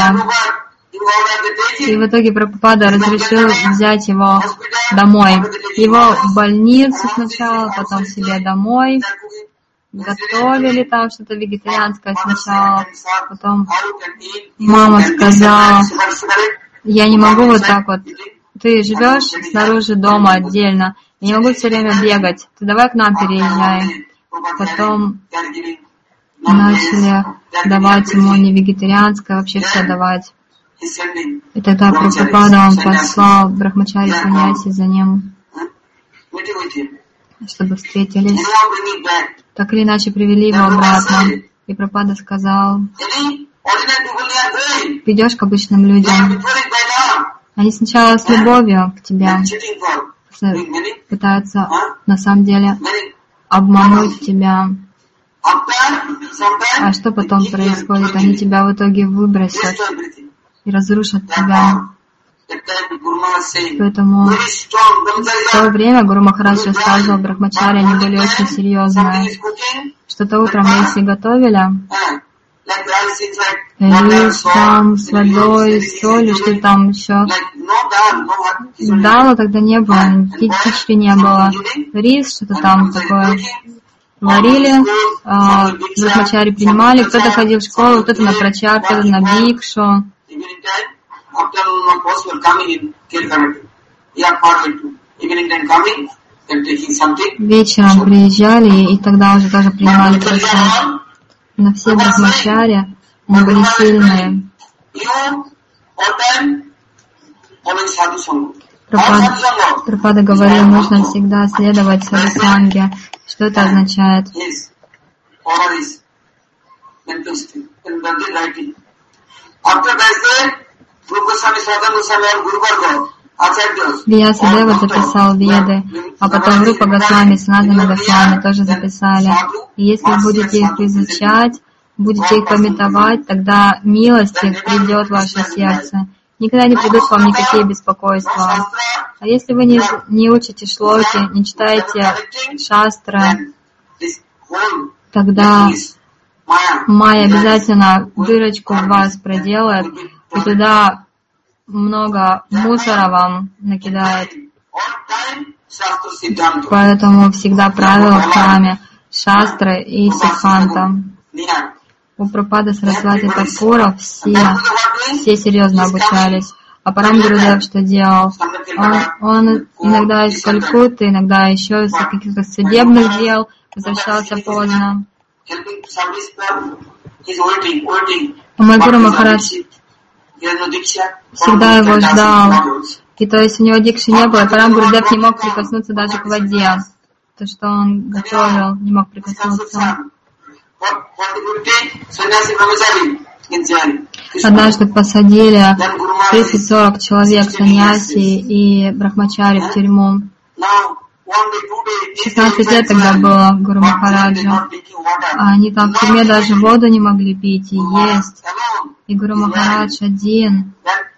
И в итоге Прабхупада разрешил взять его домой. Его в больницу сначала, потом себе домой. Готовили там что-то вегетарианское сначала. Потом мама сказала, я не могу вот так вот. Ты живешь снаружи дома отдельно. Я не могу все время бегать. Ты давай к нам переезжай. Потом начали давать ему не вегетарианское, вообще все давать. И тогда Прабхупада, он послал Брахмачари Саньяси за ним, чтобы встретились. Так или иначе привели его обратно. И Прабхупада сказал, ты идешь к обычным людям. Они сначала с любовью к тебе пытаются на самом деле обмануть тебя. А что потом происходит? Они тебя в итоге выбросят и разрушат тебя. Поэтому в то время Гуру Махарадж рассказывал, брахмачари, они были очень серьезные. Что-то утром, если готовили рис там с водой, с солью, что там еще. Дала тогда не было, кички не было. Рис, что-то там такое варили, брахмачари принимали, кто-то ходил в школу, кто-то на прачар, кто-то на бикшу. Вечером приезжали и тогда уже тоже принимали просад. Но все брахмачари, они были сильные. Прабхупада говорил, нужно всегда следовать садхусанге. Что это означает? Вьясадева записал Веды, а потом Рупа Госвами, Санатана Госвами тоже записали. И если вы будете их изучать, будете их памятовать, тогда милость их придет в ваше сердце. Никогда не придут к вам никакие беспокойства. А если вы не учите шлоки, не читаете шастры, тогда Майя обязательно дырочку в вас проделает, и туда много мусора вам накидает. Поэтому всегда правило в храме шастры и сиддханта. У Прабхупады Сарасвати Такура все серьезно обучались. А Парам Гурудев что делал? Он иногда из Калькутты, иногда еще из каких-то судебных дел возвращался поздно. Мой Гуру Махарадж всегда его ждал. И то есть у него дикши не было, и Парам Гурудев не мог прикоснуться даже к воде. То, что он готовил, не мог прикоснуться. Однажды посадили 30-40 человек саньяси и брахмачари в тюрьму. 16 лет тогда было Гуру Махараджу. А они там в тюрьме даже воду не могли пить и есть. И Гуру Махарадж один.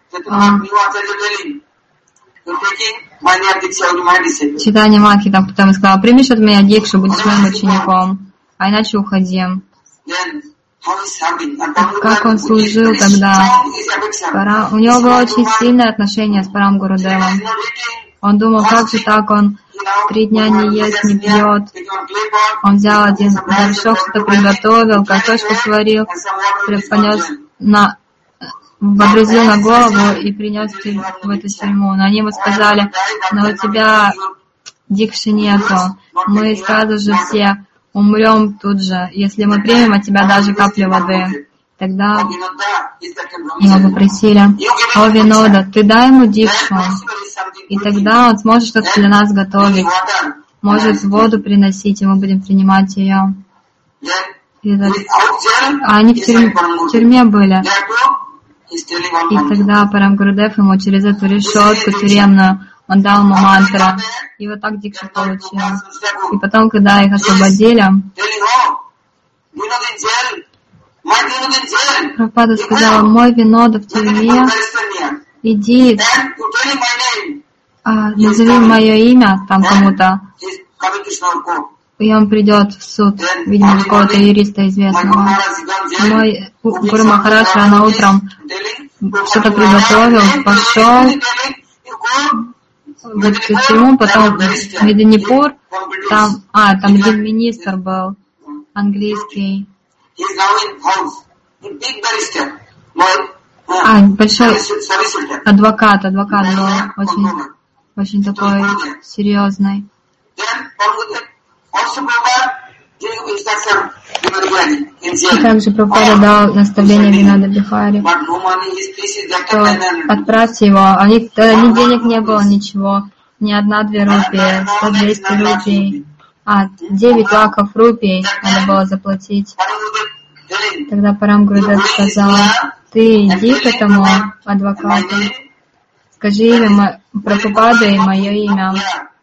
Читание Маки там потом сказал, примешь от меня дикшу, будешь моим учеником, а иначе уходи. Как он служил тогда? У него было очень сильное отношение с Парам Гурудевом. Он думал, как же так он 3 дня не ест, не пьет. Он взял один горшок, что-то приготовил, картошку сварил, понес водрузил на голову и принес в эту тюрьму. Но они ему сказали: но у тебя дикши нету, мы сразу же все умрем тут же, если мы примем от тебя даже каплю воды. Тогда его попросили: о Винода, ты дай ему дикшу, и тогда он сможет что-то для нас готовить, может воду приносить, и мы будем принимать ее. А они в тюрьме были. И тогда Парам Гурудев ему через эту решетку тюремную, он дал ему мантру. И вот так дикшу получил. И потом, когда их освободили, Прабхупада сказала: мой Винода в тюрьме, иди, назови мое имя там кому-то, и он придет в суд, видимо, какого-то юриста известного. Мой Гуру Махарадж рано утром что-то приготовил, пошел в эту тюрьму, потом в Мединипур, там один министр был, английский. Большой адвокат был, очень такой серьезный. И также Прабхупада дал наставление Винода Бихари, что отправьте его. У них ни денег не было, ничего, ни 1-2 рупии, 100-200 рупий, 9 лаков рупий надо было заплатить. Тогда Парам Гурудев сказал: ты иди к этому адвокату, скажи имя Прабхупады и мое имя.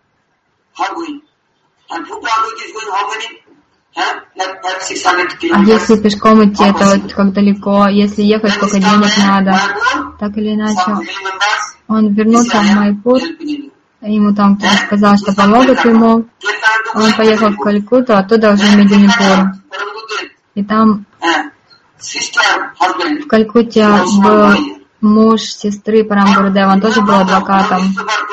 А если пешком идти, это вот как далеко, если ехать, сколько денег надо. Так или иначе, он вернулся в Майпур, ему там кто-то сказал, что помогут ему. Он поехал в Калькутту, оттуда уже в Мединипур. И там в Калькутте был муж сестры Парам Гурудева, он тоже был адвокатом.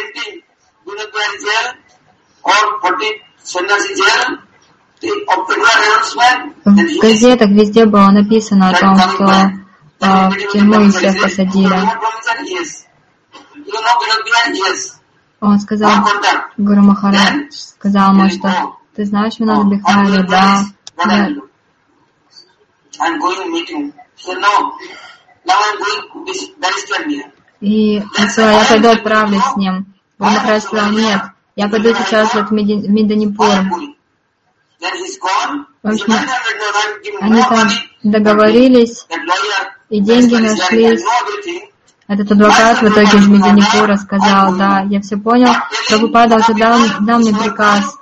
В газетах везде было написано о том, что в тюрьму их всех посадили. Он сказал, Гуру Махарадж сказал ему, что ты знаешь Винода Бихари? Да. И он сказал: я пойду отправлюсь с ним. Гуру Махарадж сказал: нет, я пойду сейчас в Мединипур. В общем, они там договорились, и деньги нашлись. Этот адвокат в итоге из Мединипура сказал: да, я все понял, Прабхупада уже дал мне приказ.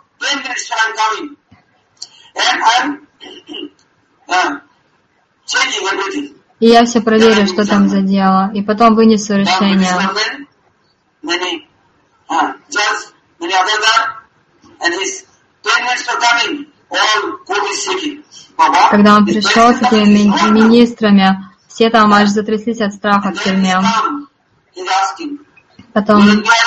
И я все проверю, что там за дело, и потом вынесу решение. Когда он пришел с этими министрами, все там аж затряслись от страха в тюрьме. Потом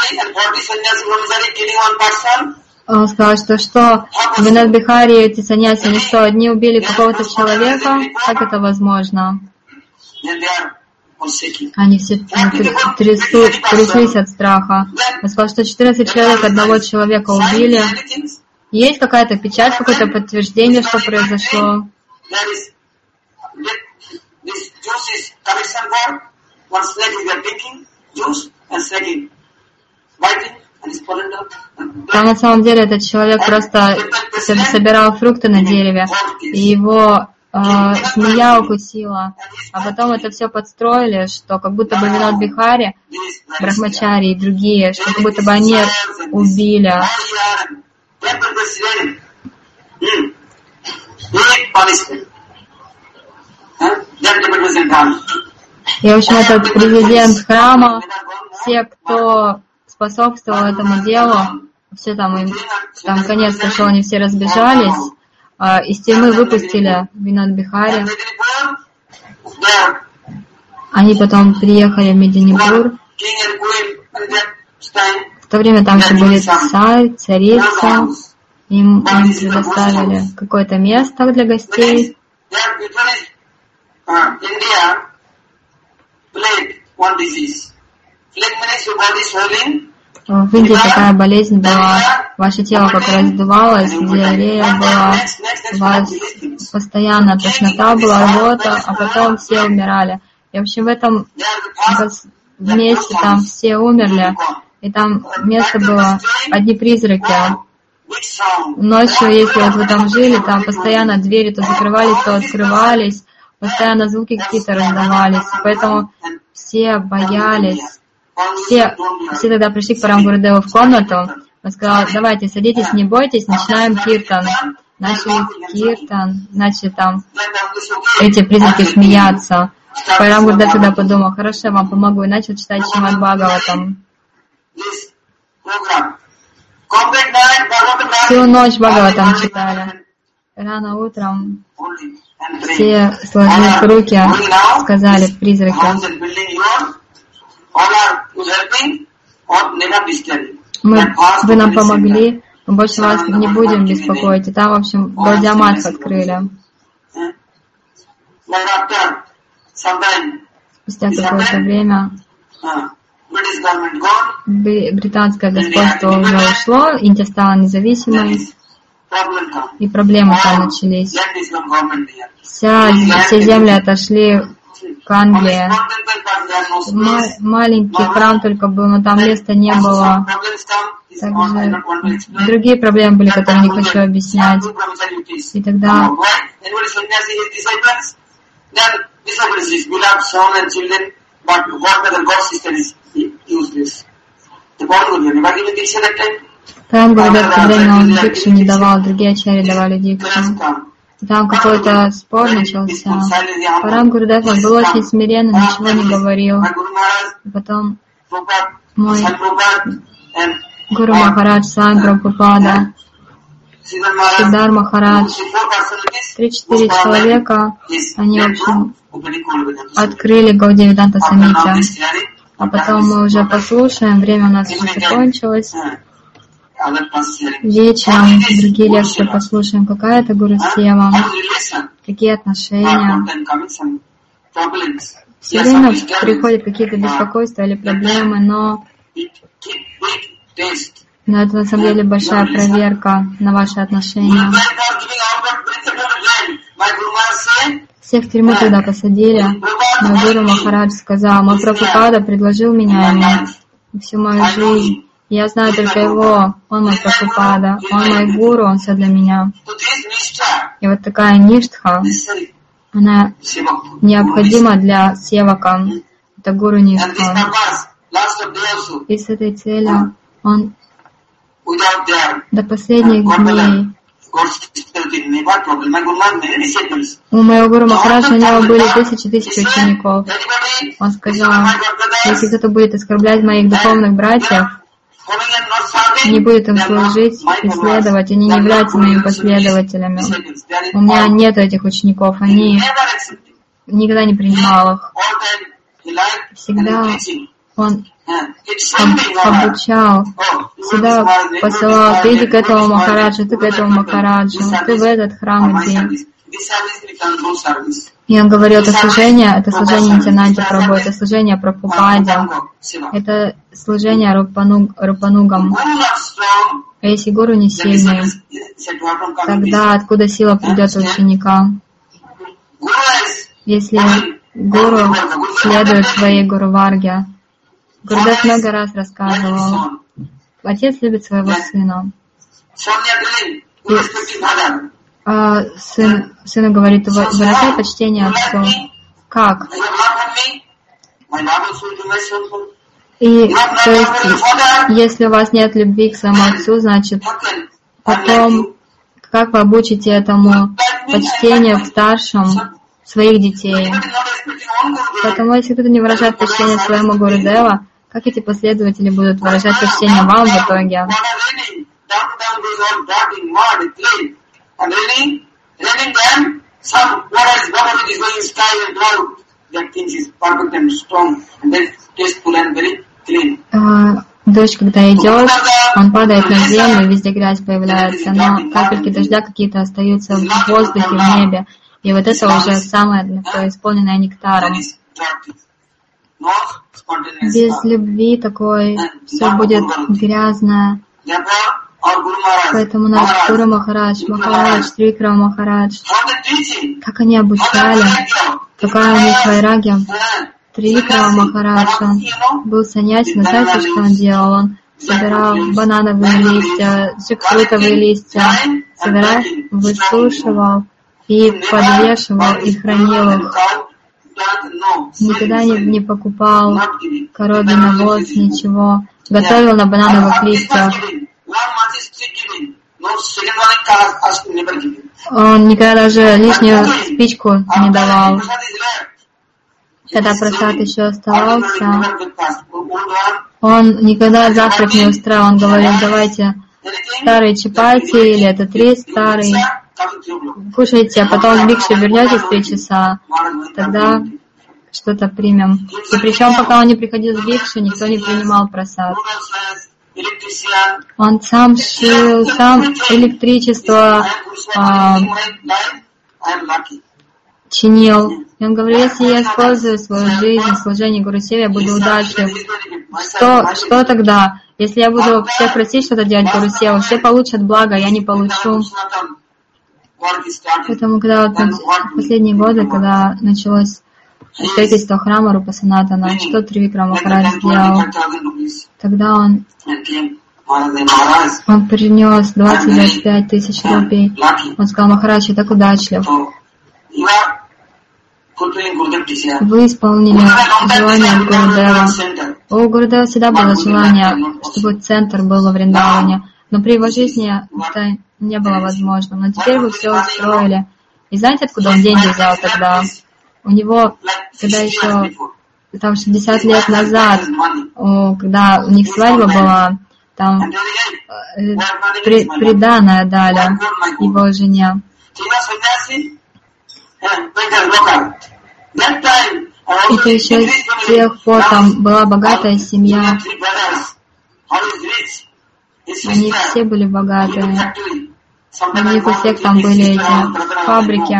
он сказал, что Винод Бихари и эти саньяси, они что, одни убили какого-то человека? Как это возможно? Они все тряслись от страха. Он сказал, что 14 человек одного человека убили. Есть какая-то печать, какое-то подтверждение, что произошло? Там на самом деле этот человек просто собирал фрукты на дереве, и его змея укусила. А потом это все подстроили, что как будто бы Винод Бихари, Брахмачари и другие, что как будто бы они убили. И, в общем, этот президент храма, все, кто способствовал этому делу, все там, там конец пришел, они все разбежались, из тюрьмы выпустили Винод Бихари. Они потом приехали в Мединипур. В то время там еще были царь, царица, им предоставили какое-то место для гостей. В Индии такая болезнь была, ваше тело как раздувалось, диарея была, у вас постоянно тошнота была, рвота, а потом все умирали. И в общем в этом месте там все умерли, и там место было одни призраки. Ночью, если вот вы там жили, там постоянно двери то закрывались, то открывались, постоянно звуки какие-то раздавались, поэтому все боялись. Все тогда пришли к Парам Гурудеву в комнату, он сказал: давайте, садитесь, не бойтесь, начинаем киртан. Начали киртан, начали там эти призраки смеяться. Парам Гурудев тогда подумал: хорошо, я вам помогу, и начал читать Шримад Бхагаватам. Всю ночь Бхагаватам читали. Рано утром все, сложив руки, сказали призраки: вы нам помогли, мы больше вас не будем беспокоить. И там, в общем, Гаудия-матх открыли. Спустя какое-то время британское господство уже ушло, Индия стала независимой, и проблемы там начались. Все земли отошли к Англии. Маленький храм только был, но там места не было. Также другие проблемы были, которые не хочу объяснять. И тогда Парам Гурудев в то время он дикшу не давал, другие ачарьи давали дикшу. Там какой-то спор начался. Парам Гурудев, он был очень смиренный, ничего не говорил. И потом мой Гуру Махарадж, Свами Прабхупада, Сидар Махарадж, 3-4 человека, они, в общем, открыли Гаудия Веданта Самити. А потом мы уже послушаем, время у нас уже закончилось. Вечером другие лекции послушаем, какая это Гуру Сева, какие отношения. Все время приходят какие-то беспокойства или проблемы, но это на самом деле большая проверка на ваши отношения. Всех в тюрьму тогда посадили. Мой Гуру Махарадж сказал: мой Прабхупада предложил меня ему всю мою жизнь. Я знаю только его, он мой Прабхупада, он мой Гуру, он все для меня. И вот такая ништха, она необходима для севака. Это Гуру Ништха. И с этой целью он до последних дней. У моего Гуру Махараджа у него были тысячи учеников. Он сказал: если кто-то будет оскорблять моих духовных братьев, не будет им служить и следовать, они не являются моими последователями. У меня нет этих учеников, они никогда не принимал их. Всегда он обучал, всегда посылал: ты иди к этому Махараджу, ты к этому Махараджу, ты в этот храм иди. И он говорил: это служение Нитянанде Прабху, это служение Прабхупаде, это служение Рупанугам. А если Гуру не сильный, тогда откуда сила придет у ученика? Если Гуру следует своей Гуру Варге, Гурудев много раз рассказывал: отец любит своего сына. Сыну говорит: выражай почтение отцу. Как? И то есть, если у вас нет любви к своему отцу, значит, потом, как вы обучите этому почтению к старшим своих детей? Поэтому, если кто-то не выражает почтение своему Гурудева, как эти последователи будут выражать почтение вам в итоге? Дождь, когда идет, он падает на землю, везде грязь появляется, но капельки дождя какие-то остаются в воздухе, в небе. И вот это уже самое исполненное нектаром. Без любви такой все будет грязно. Поэтому наш Гуру Махарадж, Трикрама Махарадж, как они обучали, какая у них вайрагья. Трикрама Махарадж, он был саньяси, но знаете, что он делал? Он собирал банановые листья, джекфрутовые листья, собирал, высушивал и подвешивал и хранил их. Никогда не покупал коровий навоз, ничего. Готовил на банановых листьях. Он никогда даже лишнюю спичку не давал. Когда просад еще оставался, он никогда завтрак не устраивал. Он говорил, давайте старые чапати, или это 3 старые, кушайте, а потом в бикше вернетесь 3 часа, тогда что-то примем. И причем, пока он не приходил в бикшу, никто не принимал просад. Он сам шил, сам электричество чинил. И он говорит, если я использую свою жизнь в служении Гурусеве, я буду удачлив. Что тогда? Если я буду всех просить что-то делать Гурусеву, все получат благо, а я не получу. Поэтому, когда вот в последние годы, когда началось строительство храма Рупа Санатана, что Трикрама Махарадж сделал? Тогда он принес 25 тысяч рупий. Он сказал, Махарадж, я так удачлив. Вы исполнили желание Гурудева. У Гурудева всегда было желание, чтобы центр был во Вриндаване, но при его жизни это не было возможным. Но теперь вы все устроили. И знаете, откуда он деньги взял тогда? У него, когда еще там 60 лет назад, когда у них свадьба была, там приданое дали его жене. Это еще с тех пор там была богатая семья. Они все были богатые. У них у всех там были эти фабрики.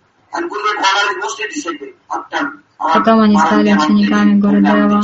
Потом они стали учениками Гурудева.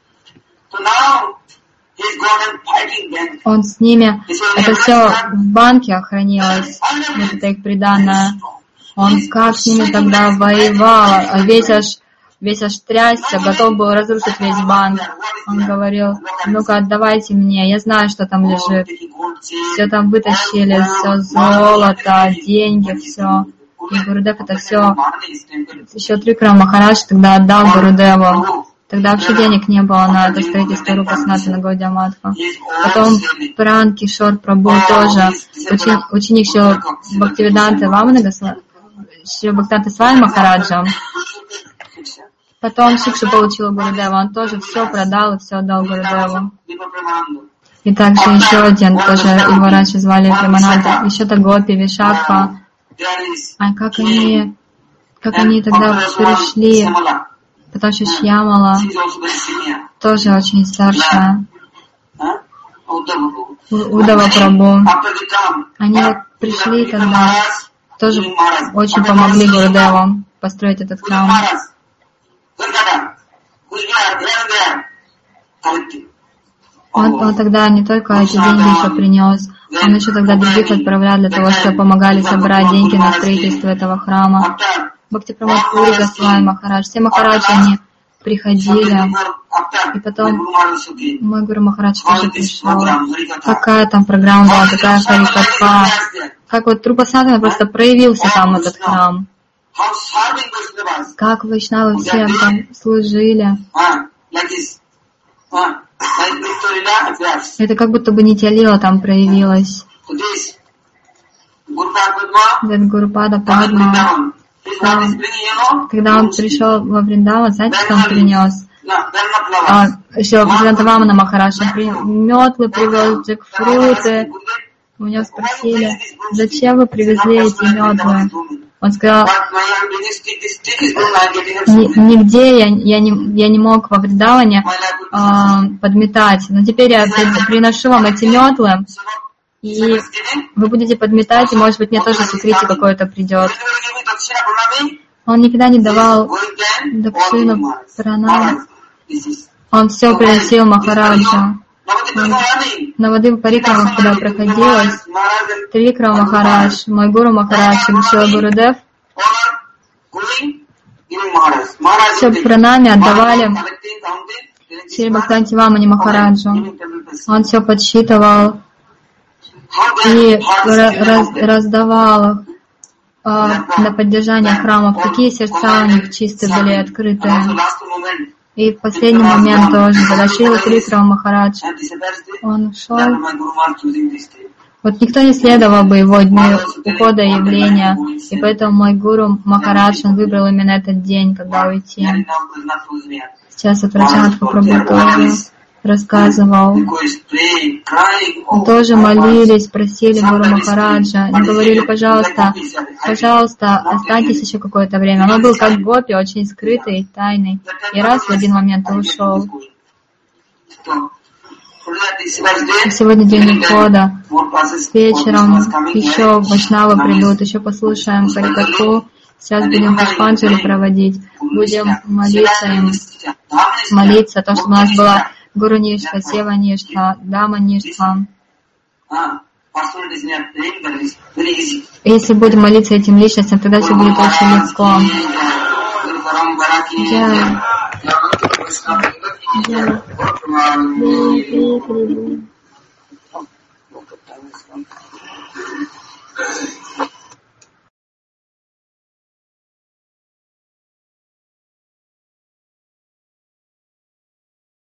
Он с ними, это все в банке хранилось, вот это их приданное. Он как с ними тогда воевал, весь аж трясся, готов был разрушить весь банк. Он говорил, ну-ка отдавайте мне, я знаю, что там лежит. Все там вытащили, все золото, деньги, все. И Гурудев это все, еще Трикрама Махарадж тогда отдал Гурудеву. Тогда вообще денег не было на это строительство Рупа Санатана Гаудия Матха. Потом Пран Кишор Прабху тоже, ученик Шри Бхактивиданты Вамана Шри Бхактивиданты Свами Махараджа. Потом Шикшу получил Гурудева, он тоже все продал и все отдал Гурудеву. И также еще один, тоже его раньше звали Премананда, еще Гопи, Вишакха. А как они тогда перешли, потом еще Шьямала, тоже очень старшая, Удава Прабху. Они вот пришли тогда, тоже очень помогли Гурудеву построить этот храм. Он тогда не только эти деньги еще принес, он еще тогда других отправлял для того, чтобы помогали собрать деньги на строительство этого храма. Бхактипрамод Пури Госвами Махарадж, все махараджи, они приходили, и потом мой Гуру Махарадж тоже пришел. Какая там программа была, какая харикатха, как вот Рупа Санатана просто проявился там этот храм. Как вайшнавы все там служили. Это как будто бы Нитья Лила там проявилась. Гурупада Падма. Когда он пришел во Вриндаван, знаете, что он принес? Еще Бхактивиданта Вамана Махарадж, он метлы привез, джекфруты. У него спросили, зачем вы привезли эти метлы? Он сказал, нигде я не мог во Вриндаване подметать, но теперь я приношу вам эти метлы, и вы будете подметать, и, может быть, мне тоже сукрити какое-то придет. Он никогда не давал дакшину пранам. Он все приносил Махараджа. Навадив Парикрама, когда проходилось, Трикрама Махарадж, мой гуру Махарадж и Шрила Гурудев все пранами отдавали Шри Бхактивинода Вамани Махараджу. Он все подсчитывал и раздавал их на поддержание храмов. Такие сердца у них чистые были, открытые. И в последний момент тоже, когда Шрила Трикрама Махарадж, он ушел. Вот никто не следовал бы его дню ухода и явления, и поэтому мой гуру Махарадж, он выбрал именно этот день, когда уйти. Сейчас от Раджанатха Прабху тоже рассказывал. Тоже молились, просили Гуру Махараджа, и говорили, пожалуйста, останьтесь еще какое-то время. Он был как гопи, очень скрытый и тайный, и раз в один момент ушел. Сегодня день ухода. Вечером еще вайшнавы придут, еще послушаем Харикатху. Сейчас будем Пушпанджали проводить. Будем молиться, то, чтобы у нас было Гуру Ништха, Сева Ништха, Дама Ништха. Если будем молиться этим личностям, тогда все будет очень легко. Jai.